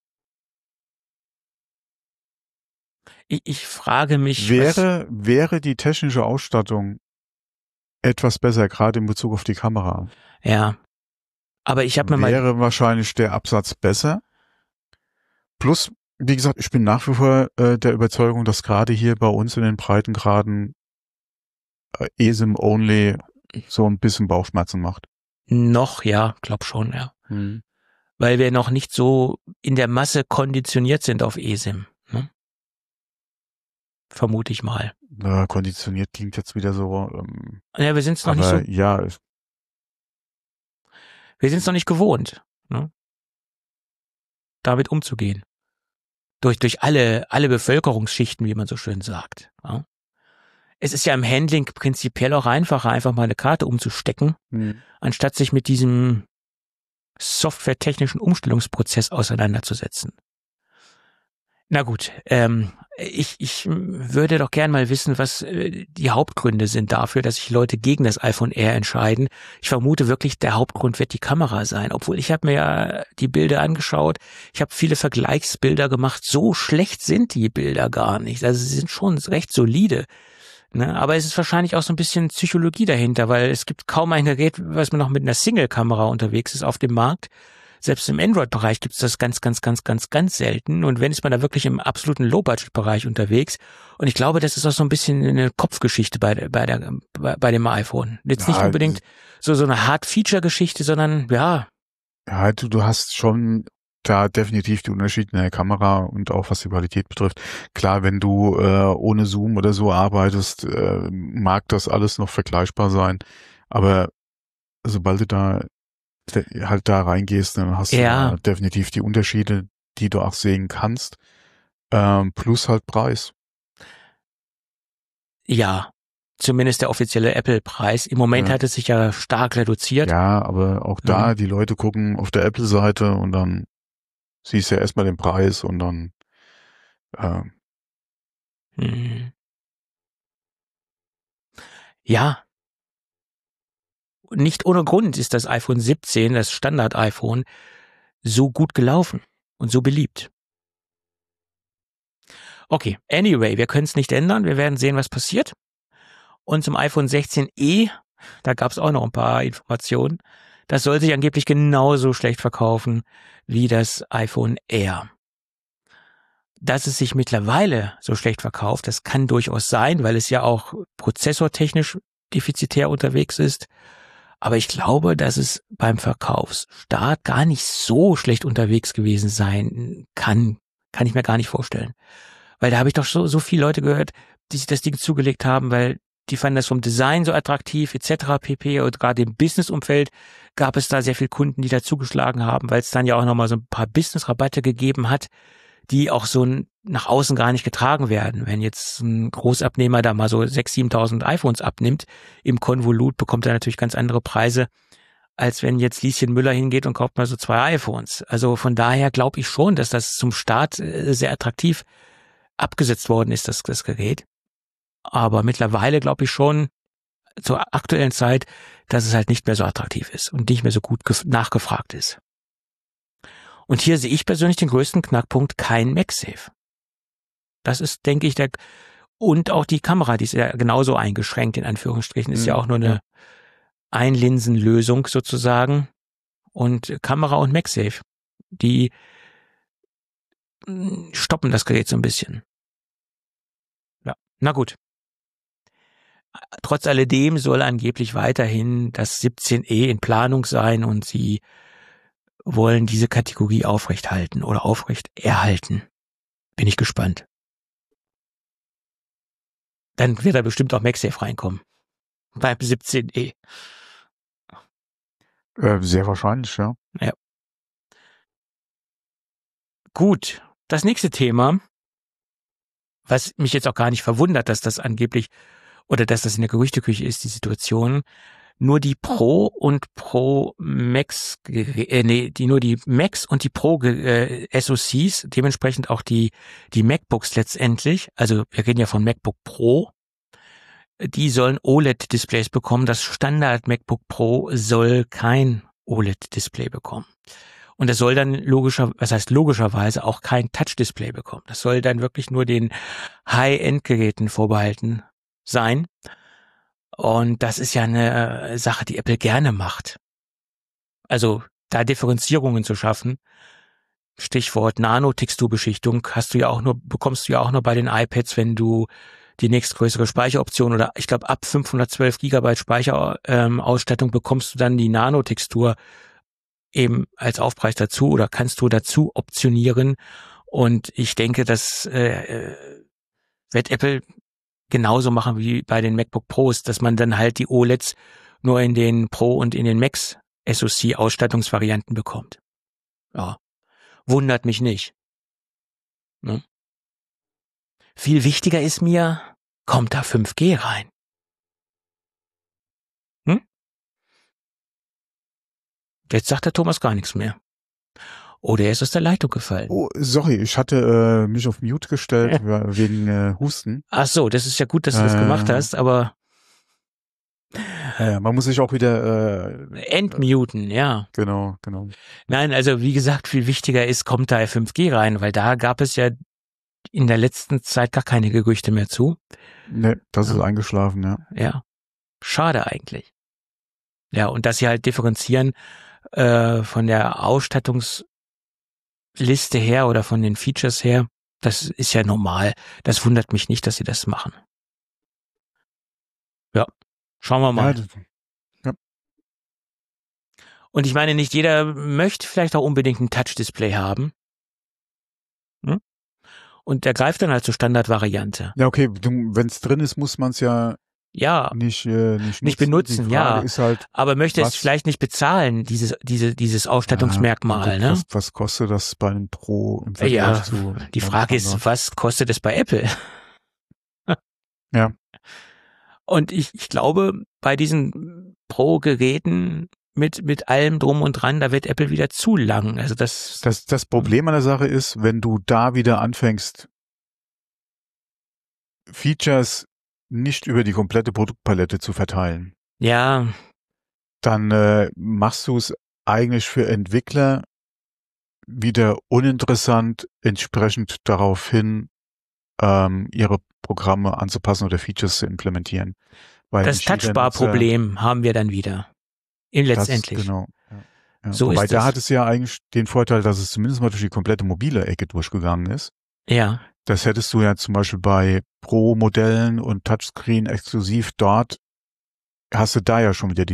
Ich frage mich, wäre die technische Ausstattung etwas besser, gerade in Bezug auf die Kamera. Ja. Aber ich habe mir wäre wahrscheinlich der Absatz besser. Plus, wie gesagt, ich bin nach wie vor der Überzeugung, dass gerade hier bei uns in den Breitengraden eSIM-only so ein bisschen Bauchschmerzen macht. Noch, ja, glaub schon, ja. Weil wir noch nicht so in der Masse konditioniert sind auf eSIM. Ne? Vermute ich mal. Na, konditioniert klingt jetzt wieder so. Ja, wir sind es noch nicht so. Ja. Wir sind es noch nicht gewohnt, ne? Damit umzugehen. durch alle Bevölkerungsschichten, wie man so schön sagt. Ja. Es ist ja im Handling prinzipiell auch einfacher, einfach mal eine Karte umzustecken, anstatt sich mit diesem softwaretechnischen Umstellungsprozess auseinanderzusetzen. Na gut, ich würde doch gern mal wissen, was die Hauptgründe sind dafür, dass sich Leute gegen das iPhone Air entscheiden. Ich vermute wirklich, der Hauptgrund wird die Kamera sein. Obwohl, ich habe mir ja die Bilder angeschaut, ich habe viele Vergleichsbilder gemacht. So schlecht sind die Bilder gar nicht. Also sie sind schon recht solide. Ne? Aber es ist wahrscheinlich auch so ein bisschen Psychologie dahinter, weil es gibt kaum ein Gerät, was man noch mit einer Single-Kamera unterwegs ist auf dem Markt. Selbst im Android-Bereich gibt es das ganz selten. Und wenn ist man da wirklich im absoluten Low-Budget-Bereich unterwegs. Und ich glaube, das ist auch so ein bisschen eine Kopfgeschichte bei dem iPhone. Jetzt nicht unbedingt so eine Hard-Feature-Geschichte, sondern ja. Ja, du hast schon da definitiv die Unterschiede in der Kamera und auch was die Qualität betrifft. Klar, wenn du ohne Zoom oder so arbeitest, mag das alles noch vergleichbar sein. Aber sobald du da reingehst, dann hast du definitiv die Unterschiede, die du auch sehen kannst, plus halt Preis. Ja, zumindest der offizielle Apple-Preis. Im Moment hat es sich ja stark reduziert. Ja, aber auch da, die Leute gucken auf der Apple-Seite und dann siehst du ja erstmal den Preis und dann Ja. Nicht ohne Grund ist das iPhone 17, das Standard-iPhone, so gut gelaufen und so beliebt. Okay, anyway, wir können es nicht ändern. Wir werden sehen, was passiert. Und zum iPhone 16e, da gab es auch noch ein paar Informationen. Das soll sich angeblich genauso schlecht verkaufen wie das iPhone Air. Dass es sich mittlerweile so schlecht verkauft, das kann durchaus sein, weil es ja auch prozessortechnisch defizitär unterwegs ist. Aber ich glaube, dass es beim Verkaufsstart gar nicht so schlecht unterwegs gewesen sein kann. Kann ich mir gar nicht vorstellen. Weil da habe ich doch so viele Leute gehört, die sich das Ding zugelegt haben, weil die fanden das vom Design so attraktiv etc. pp. Und gerade im Business-Umfeld gab es da sehr viele Kunden, die da zugeschlagen haben, weil es dann ja auch nochmal so ein paar Business-Rabatte gegeben hat, die auch so nach außen gar nicht getragen werden. Wenn jetzt ein Großabnehmer da mal so 6.000, 7.000 iPhones abnimmt im Konvolut, bekommt er natürlich ganz andere Preise, als wenn jetzt Lieschen Müller hingeht und kauft mal so 2 iPhones. Also von daher glaube ich schon, dass das zum Start sehr attraktiv abgesetzt worden ist, das Gerät. Aber mittlerweile glaube ich schon zur aktuellen Zeit, dass es halt nicht mehr so attraktiv ist und nicht mehr so gut nachgefragt ist. Und hier sehe ich persönlich den größten Knackpunkt, kein MagSafe. Das ist, denke ich, und auch die Kamera, die ist ja genauso eingeschränkt, in Anführungsstrichen, ist ja auch nur eine Einlinsenlösung sozusagen. Und Kamera und MagSafe, die stoppen das Gerät so ein bisschen. Ja, na gut. Trotz alledem soll angeblich weiterhin das 17e in Planung sein und sie wollen diese Kategorie aufrechthalten oder aufrecht erhalten. Bin ich gespannt. Dann wird da bestimmt auch MagSafe reinkommen. Beim 17e. Sehr wahrscheinlich, ja. Ja. Gut. Das nächste Thema, was mich jetzt auch gar nicht verwundert, dass das angeblich oder dass das in der Gerüchteküche ist, die Situation, nur die Pro und Pro Max, nur die Max und die Pro SoCs, dementsprechend auch die MacBooks letztendlich, also wir reden ja von MacBook Pro, die sollen OLED-Displays bekommen. Das Standard MacBook Pro soll kein OLED-Display bekommen. Und das soll dann logischerweise auch kein Touch-Display bekommen. Das soll dann wirklich nur den High-End-Geräten vorbehalten sein. Und das ist ja eine Sache, die Apple gerne macht. Also da Differenzierungen zu schaffen. Stichwort Nanotexturbeschichtung bekommst du ja auch nur bei den iPads, wenn du die nächstgrößere Speicheroption oder ich glaube ab 512 GB Speicherausstattung bekommst du dann die Nanotextur eben als Aufpreis dazu oder kannst du dazu optionieren. Und ich denke, das wird Apple genauso machen wie bei den MacBook Pros, dass man dann halt die OLEDs nur in den Pro und in den Max SoC Ausstattungsvarianten bekommt. Ja, wundert mich nicht. Ne? Viel wichtiger ist mir, kommt da 5G rein? Hm? Jetzt sagt der Thomas gar nichts mehr. Oder er ist aus der Leitung gefallen. Oh, sorry, ich hatte mich auf Mute gestellt wegen Husten. Ach so, das ist ja gut, dass du das gemacht hast, aber man muss sich auch wieder entmuten, ja. Genau. Nein, also wie gesagt, viel wichtiger ist, kommt da 5G rein, weil da gab es ja in der letzten Zeit gar keine Gerüchte mehr zu. Nee, das ist eingeschlafen, ja. Ja, schade eigentlich. Ja, und dass sie halt differenzieren von der Ausstattungsliste her oder von den Features her, das ist ja normal. Das wundert mich nicht, dass sie das machen. Ja, schauen wir mal. Ja. Und ich meine, nicht jeder möchte vielleicht auch unbedingt ein Touch-Display haben. Hm? Und der greift dann halt zur Standardvariante. Ja, okay, wenn es drin ist, muss man es ja nicht benutzen. Die Frage ist halt, aber möchte es vielleicht nicht bezahlen, dieses Ausstattungsmerkmal, gut, ne? Was kostet das bei einem Pro im Vergleich zu? Die Frage ist, was kostet es bei Apple? Ja. Und ich glaube, bei diesen Pro-Geräten mit allem drum und dran, da wird Apple wieder zu lang. Also das Problem an der Sache ist, wenn du da wieder anfängst, Features nicht über die komplette Produktpalette zu verteilen. Ja. Dann machst du es eigentlich für Entwickler wieder uninteressant, entsprechend darauf hin, ihre Programme anzupassen oder Features zu implementieren. Weil das Touchbar-Problem haben wir dann wieder. Letztendlich. Genau. Ja. So Wobei ist da hat es ja eigentlich den Vorteil, dass es zumindest mal durch die komplette mobile Ecke durchgegangen ist. Ja. Das hättest du ja zum Beispiel bei Pro-Modellen und Touchscreen exklusiv dort, hast du da ja schon wieder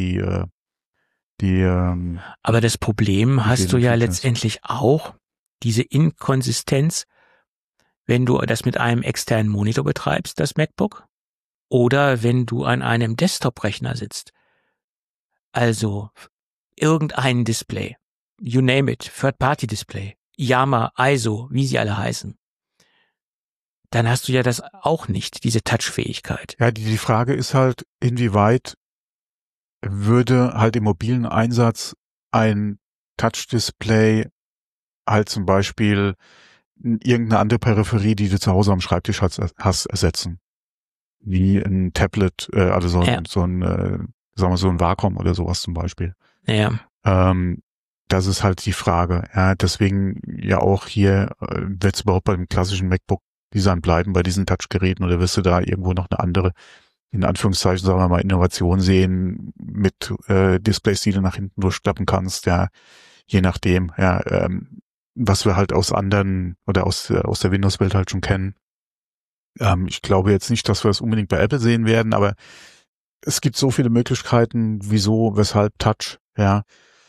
aber das Problem hast du ja letztendlich auch, diese Inkonsistenz, wenn du das mit einem externen Monitor betreibst, das MacBook, oder wenn du an einem Desktop-Rechner sitzt. Also irgendein Display, you name it, Third-Party-Display, Yama, ISO, wie sie alle heißen. Dann hast du ja das auch nicht, diese Touch-Fähigkeit. Ja, die Frage ist halt, inwieweit würde halt im mobilen Einsatz ein Touch-Display halt zum Beispiel irgendeine andere Peripherie, die du zu Hause am Schreibtisch hast ersetzen. Wie ein Tablet, also so ein, sagen wir so ein Wacom oder sowas zum Beispiel. Ja. Das ist halt die Frage. Ja, deswegen ja auch hier, wird es überhaupt beim klassischen MacBook-Design bleiben, bei diesen Touchgeräten, oder wirst du da irgendwo noch eine andere, in Anführungszeichen, sagen wir mal, Innovation sehen mit Displays, die du nach hinten durchklappen kannst, ja, je nachdem, ja, was wir halt aus anderen oder aus der Windows-Welt halt schon kennen. Ich glaube jetzt nicht, dass wir es unbedingt bei Apple sehen werden, aber es gibt so viele Möglichkeiten, wieso, weshalb Touch, ja.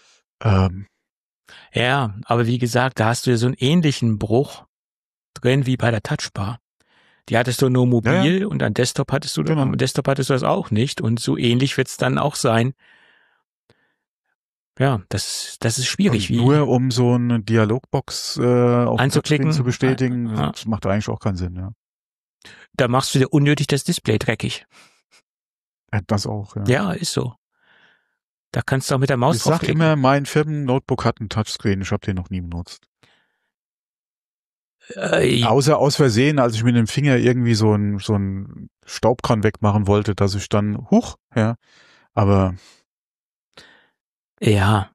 Ja, aber wie gesagt, da hast du ja so einen ähnlichen Bruch drin wie bei der Touchbar. Die hattest du nur mobil und am Desktop hattest du das auch nicht, und so ähnlich wird es dann auch sein. Ja, das ist schwierig. Und nur um so eine Dialogbox auf anzuklicken zu bestätigen, das macht eigentlich auch keinen Sinn, ja. Da machst du dir unnötig das Display dreckig. Das auch, ja. Ja, ist so. Da kannst du auch mit der Maus draufklicken. Ich sag immer, mein Firmen-Notebook hat einen Touchscreen, ich habe den noch nie benutzt. Außer aus Versehen, als ich mit dem Finger irgendwie so ein Staubkran wegmachen wollte, dass ich dann, aber. Ja,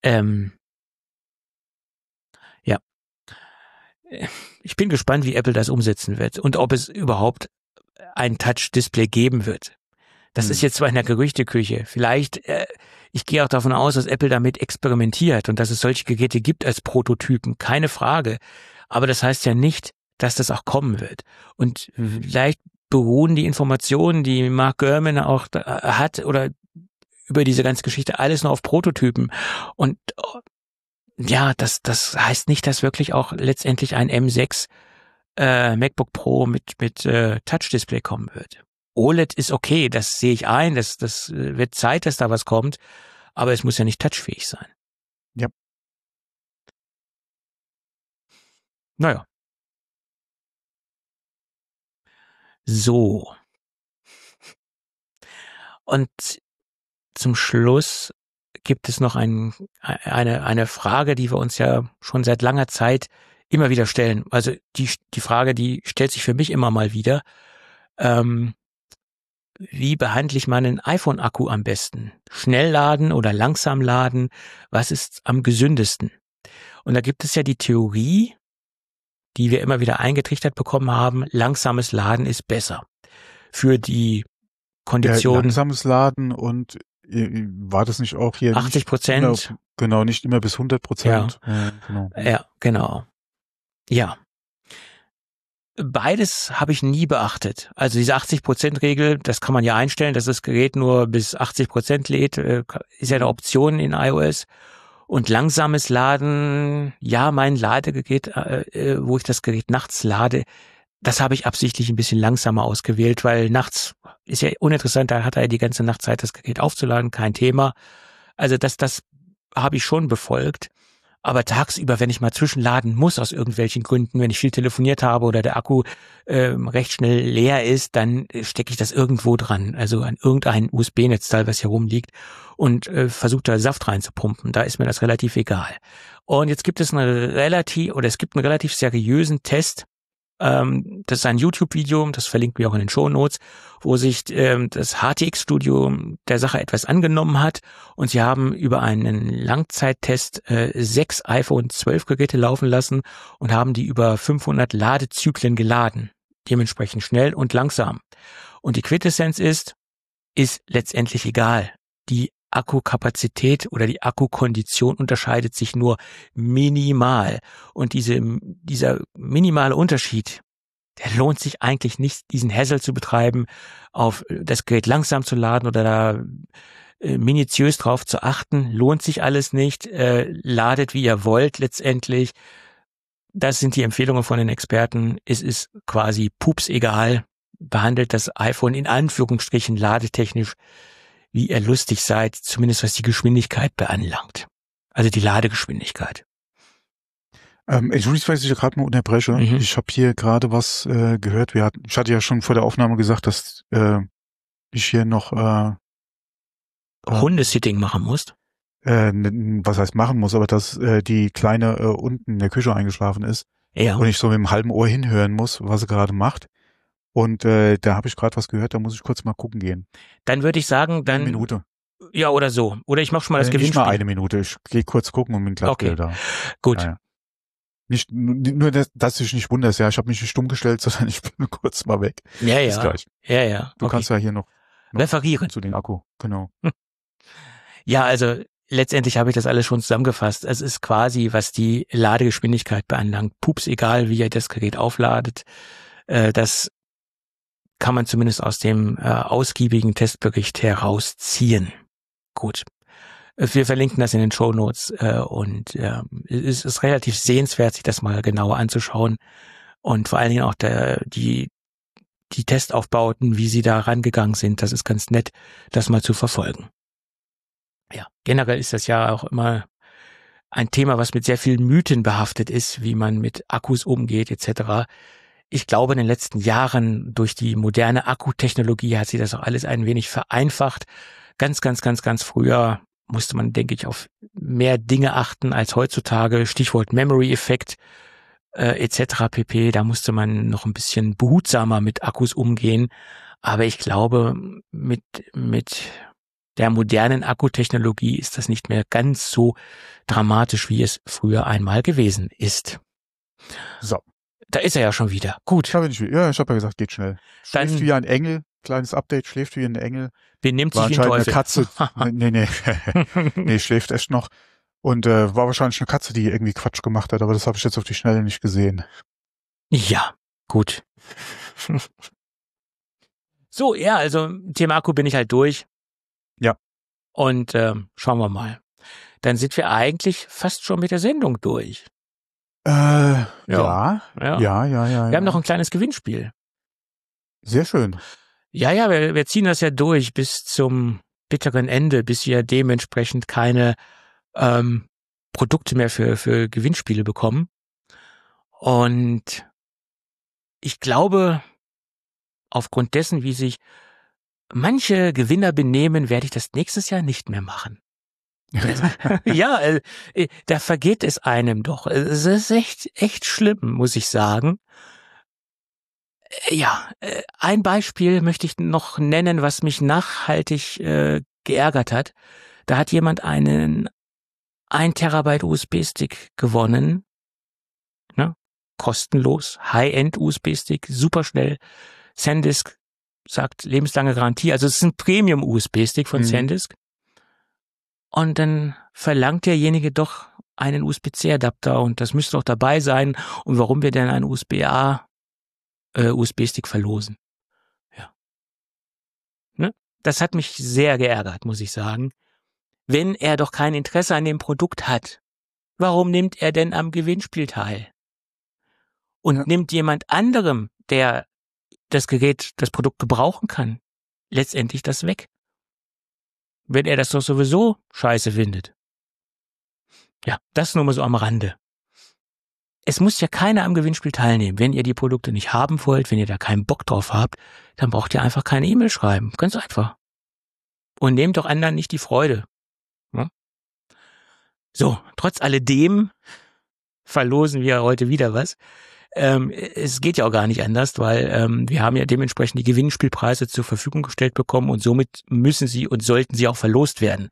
ja. Ich bin gespannt, wie Apple das umsetzen wird und ob es überhaupt ein Touch-Display geben wird. Das ist jetzt zwar in der Gerüchteküche. Vielleicht, ich gehe auch davon aus, dass Apple damit experimentiert und dass es solche Geräte gibt als Prototypen, keine Frage. Aber das heißt ja nicht, dass das auch kommen wird. Und vielleicht beruhen die Informationen, die Mark Gurman auch hat, oder über diese ganze Geschichte alles nur auf Prototypen. Und ja, das heißt nicht, dass wirklich auch letztendlich ein M6 MacBook Pro mit Touch-Display kommen wird. OLED ist okay, das sehe ich ein, das wird Zeit, dass da was kommt, aber es muss ja nicht touchfähig sein. Ja. Naja, So. Und zum Schluss gibt es noch eine Frage, die wir uns ja schon seit langer Zeit immer wieder stellen. Also die Frage, die stellt sich für mich immer mal wieder. Wie behandle ich meinen iPhone-Akku am besten? Schnell laden oder langsam laden? Was ist am gesündesten? Und da gibt es ja die Theorie, die wir immer wieder eingetrichtert bekommen haben, langsames Laden ist besser. Für die Konditionen. Ja, langsames Laden und war das nicht auch hier 80%? Genau, nicht immer bis 100%. Ja. Genau. Ja, genau. Ja. Beides habe ich nie beachtet. Also diese 80%-Regel, das kann man ja einstellen, dass das Gerät nur bis 80% lädt, ist ja eine Option in iOS. Und langsames Laden, ja, mein Ladegerät, wo ich das Gerät nachts lade, das habe ich absichtlich ein bisschen langsamer ausgewählt, weil nachts ist ja uninteressant, da hat er ja die ganze Nacht Zeit, das Gerät aufzuladen, kein Thema. Also das habe ich schon befolgt. Aber tagsüber, wenn ich mal zwischenladen muss aus irgendwelchen Gründen, wenn ich viel telefoniert habe oder der Akku recht schnell leer ist, dann stecke ich das irgendwo dran, also an irgendein USB-Netzteil, was hier rumliegt und versuche da Saft reinzupumpen. Da ist mir das relativ egal. Und jetzt gibt es einen relativ seriösen Test. Das ist ein YouTube-Video, das verlinken wir auch in den Shownotes, wo sich das HTX-Studio der Sache etwas angenommen hat und sie haben über einen Langzeittest 6 iPhone 12 Geräte laufen lassen und haben die über 500 Ladezyklen geladen, dementsprechend schnell und langsam. Und die Quintessenz ist letztendlich egal. Die Akkukapazität oder die Akkukondition unterscheidet sich nur minimal. Und dieser minimale Unterschied, der lohnt sich eigentlich nicht, diesen Hassel zu betreiben, auf das Gerät langsam zu laden oder da minutiös drauf zu achten. Lohnt sich alles nicht. Ladet, wie ihr wollt letztendlich. Das sind die Empfehlungen von den Experten. Es ist quasi pups egal. Behandelt das iPhone in Anführungsstrichen ladetechnisch, wie ihr lustig seid, zumindest was die Geschwindigkeit beanlangt. Also die Ladegeschwindigkeit. Entschuldigt, weil ich gerade mal unterbreche. Ich habe hier gerade was gehört. Ich hatte ja schon vor der Aufnahme gesagt, dass ich hier noch Hundesitting machen musst. Was heißt machen muss, aber dass die Kleine unten in der Küche eingeschlafen ist. Ja. Und ich so mit dem halben Ohr hinhören muss, was sie gerade macht. Und da habe ich gerade was gehört, da muss ich kurz mal gucken gehen. Dann würde ich sagen, Eine Minute. Ja, oder so. Oder ich mache schon mal das Gewinnspiel. Nicht mal eine Minute, ich gehe kurz gucken und bin gleich wieder da. Gut. Ja. Nicht nur, dass du dich nicht wunderst, ja, ich habe mich nicht stumm gestellt, sondern ich bin kurz mal weg. Ja, ja. Bis gleich. Ja. Du kannst ja hier noch referieren zu den Akku, genau. Ja, also letztendlich habe ich das alles schon zusammengefasst. Es ist quasi, was die Ladegeschwindigkeit beanlangt, pups egal, wie ihr das Gerät aufladet. Das kann man zumindest aus dem ausgiebigen Testbericht herausziehen. Gut. Wir verlinken das in den Shownotes und es ist relativ sehenswert, sich das mal genauer anzuschauen und vor allen Dingen auch die Testaufbauten, wie sie da rangegangen sind. Das ist ganz nett, das mal zu verfolgen. Ja, generell ist das ja auch immer ein Thema, was mit sehr vielen Mythen behaftet ist, wie man mit Akkus umgeht etc. Ich glaube, in den letzten Jahren durch die moderne Akkutechnologie hat sich das auch alles ein wenig vereinfacht. Ganz früher musste man, denke ich, auf mehr Dinge achten als heutzutage. Stichwort Memory-Effekt etc. pp. Da musste man noch ein bisschen behutsamer mit Akkus umgehen. Aber ich glaube, mit der modernen Akkutechnologie ist das nicht mehr ganz so dramatisch, wie es früher einmal gewesen ist. So. Da ist er ja schon wieder. Gut. Ich habe ja gesagt, geht schnell. Schläft wie ein Engel. Kleines Update, schläft wie ein Engel. Benimmt sich wie ein Teufel. Eine Katze. Nee, schläft echt noch. Und war wahrscheinlich eine Katze, die irgendwie Quatsch gemacht hat, aber das habe ich jetzt auf die Schnelle nicht gesehen. Ja, gut. So, ja, also Thema Akku bin ich halt durch. Ja. Und schauen wir mal. Dann sind wir eigentlich fast schon mit der Sendung durch. Ja. Wir haben noch ein kleines Gewinnspiel. Sehr schön. Ja, wir ziehen das ja durch bis zum bitteren Ende, bis wir dementsprechend keine Produkte mehr für Gewinnspiele bekommen. Und ich glaube, aufgrund dessen, wie sich manche Gewinner benehmen, werde ich das nächstes Jahr nicht mehr machen. Ja, da vergeht es einem doch. Es ist echt schlimm, muss ich sagen. Ja, ein Beispiel möchte ich noch nennen, was mich nachhaltig geärgert hat. Da hat jemand einen 1 Terabyte USB-Stick gewonnen. Ne? Kostenlos, High-End USB-Stick, super schnell. SanDisk sagt lebenslange Garantie. Also es ist ein Premium-USB-Stick von SanDisk. Und dann verlangt derjenige doch einen USB-C-Adapter und das müsste doch dabei sein. Und warum wir denn einen USB-Stick verlosen? Ja. Ne? Das hat mich sehr geärgert, muss ich sagen. Wenn er doch kein Interesse an dem Produkt hat, warum nimmt er denn am Gewinnspiel teil? Und nimmt jemand anderem, der das Produkt gebrauchen kann, letztendlich das weg? Wenn er das doch sowieso scheiße findet. Ja, das nur mal so am Rande. Es muss ja keiner am Gewinnspiel teilnehmen. Wenn ihr die Produkte nicht haben wollt, wenn ihr da keinen Bock drauf habt, dann braucht ihr einfach keine E-Mail schreiben. Ganz einfach. Und nehmt doch anderen nicht die Freude. Ja? So, trotz alledem verlosen wir heute wieder was. Es geht ja auch gar nicht anders, weil wir haben ja dementsprechend die Gewinnspielpreise zur Verfügung gestellt bekommen und somit müssen sie und sollten sie auch verlost werden.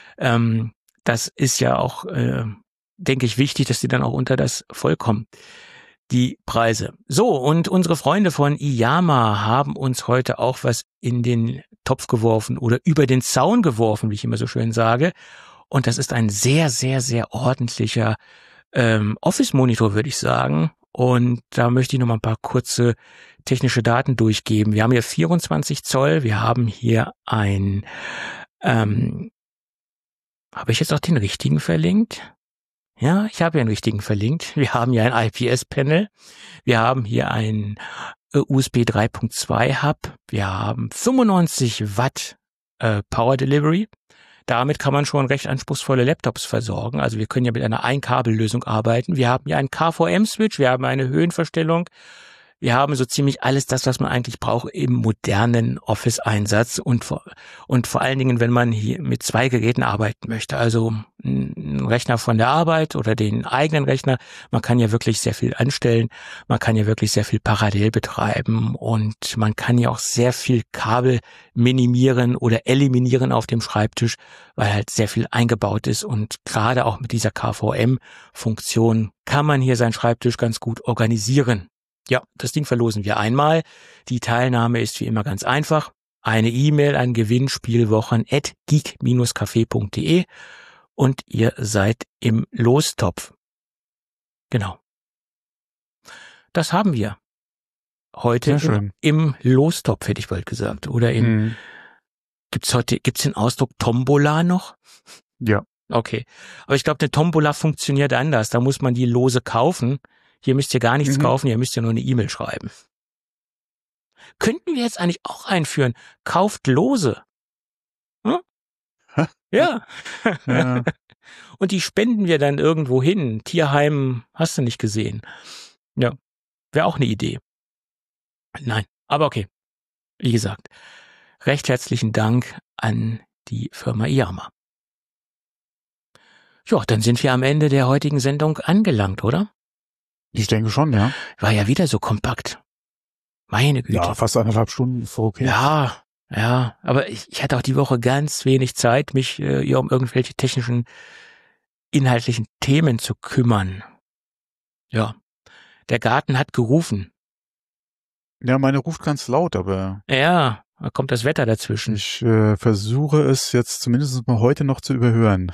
Das ist ja auch, denke ich, wichtig, dass die dann auch unter das Volk kommen, die Preise. So, und unsere Freunde von IYAMA haben uns heute auch was in den Topf geworfen oder über den Zaun geworfen, wie ich immer so schön sage. Und das ist ein sehr, sehr, sehr ordentlicher Office-Monitor, würde ich sagen. Und da möchte ich noch mal ein paar kurze technische Daten durchgeben. Wir haben hier 24 Zoll. Wir haben hier ein, habe ich jetzt auch den richtigen verlinkt? Ja, ich habe ja einen richtigen verlinkt. Wir haben hier ein IPS-Panel. Wir haben hier ein USB 3.2 Hub. Wir haben 95 Watt Power Delivery. Damit kann man schon recht anspruchsvolle Laptops versorgen. Also wir können ja mit einer Einkabellösung arbeiten. Wir haben hier einen KVM-Switch, wir haben eine Höhenverstellung. Wir haben so ziemlich alles das, was man eigentlich braucht im modernen Office-Einsatz und vor allen Dingen, wenn man hier mit 2 Geräten arbeiten möchte. Also ein Rechner von der Arbeit oder den eigenen Rechner. Man kann ja wirklich sehr viel anstellen. Man kann ja wirklich sehr viel parallel betreiben und man kann ja auch sehr viel Kabel minimieren oder eliminieren auf dem Schreibtisch, weil halt sehr viel eingebaut ist und gerade auch mit dieser KVM-Funktion kann man hier seinen Schreibtisch ganz gut organisieren. Ja, das Ding verlosen wir einmal. Die Teilnahme ist wie immer ganz einfach. Eine E-Mail an gewinnspielwochen@geek-café.de und ihr seid im Lostopf. Genau. Das haben wir heute im Lostopf, hätte ich bald gesagt. Oder gibt's den Ausdruck Tombola noch? Ja. Okay. Aber ich glaube, eine Tombola funktioniert anders. Da muss man die Lose kaufen. Hier müsst ihr gar nichts kaufen, ihr müsst ja nur eine E-Mail schreiben. Könnten wir jetzt eigentlich auch einführen? Kauft Lose. Hm? Ja. Ja. Und die spenden wir dann irgendwo hin. Tierheim hast du nicht gesehen. Ja, wäre auch eine Idee. Nein, aber okay. Wie gesagt, recht herzlichen Dank an die Firma IYAMA. Ja, dann sind wir am Ende der heutigen Sendung angelangt, oder? Ich denke schon, ja. War ja wieder so kompakt. Meine Güte. Ja, fast 1,5 Stunden ist okay. Ja, aber ich hatte auch die Woche ganz wenig Zeit, mich um irgendwelche technischen, inhaltlichen Themen zu kümmern. Ja, der Garten hat gerufen. Ja, meine ruft ganz laut, aber... Ja, da kommt das Wetter dazwischen. Ich versuche es jetzt zumindest mal heute noch zu überhören.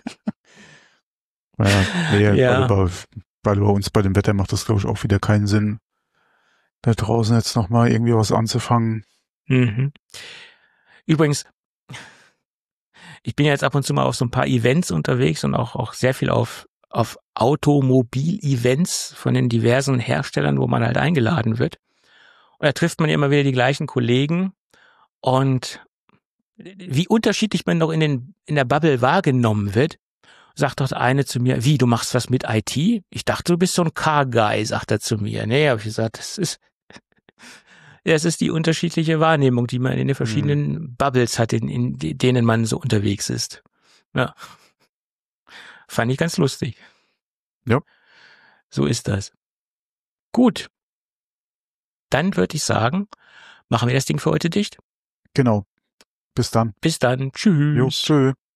Weil bei uns bei dem Wetter macht das, glaube ich, auch wieder keinen Sinn, da draußen jetzt nochmal irgendwie was anzufangen. Mhm. Übrigens, ich bin ja jetzt ab und zu mal auf so ein paar Events unterwegs und auch sehr viel auf Automobil-Events von den diversen Herstellern, wo man halt eingeladen wird. Und da trifft man ja immer wieder die gleichen Kollegen und wie unterschiedlich man noch in der Bubble wahrgenommen wird. Sagt doch eine zu mir, wie, du machst was mit IT? Ich dachte, du bist so ein Car-Guy, sagt er zu mir. Nee, habe ich gesagt, das ist es ist die unterschiedliche Wahrnehmung, die man in den verschiedenen Bubbles hat, in denen man so unterwegs ist. Ja. Fand ich ganz lustig. Ja. So ist das. Gut. Dann würde ich sagen, machen wir das Ding für heute dicht. Genau. Bis dann. Bis dann. Tschüss. Jo, tschö.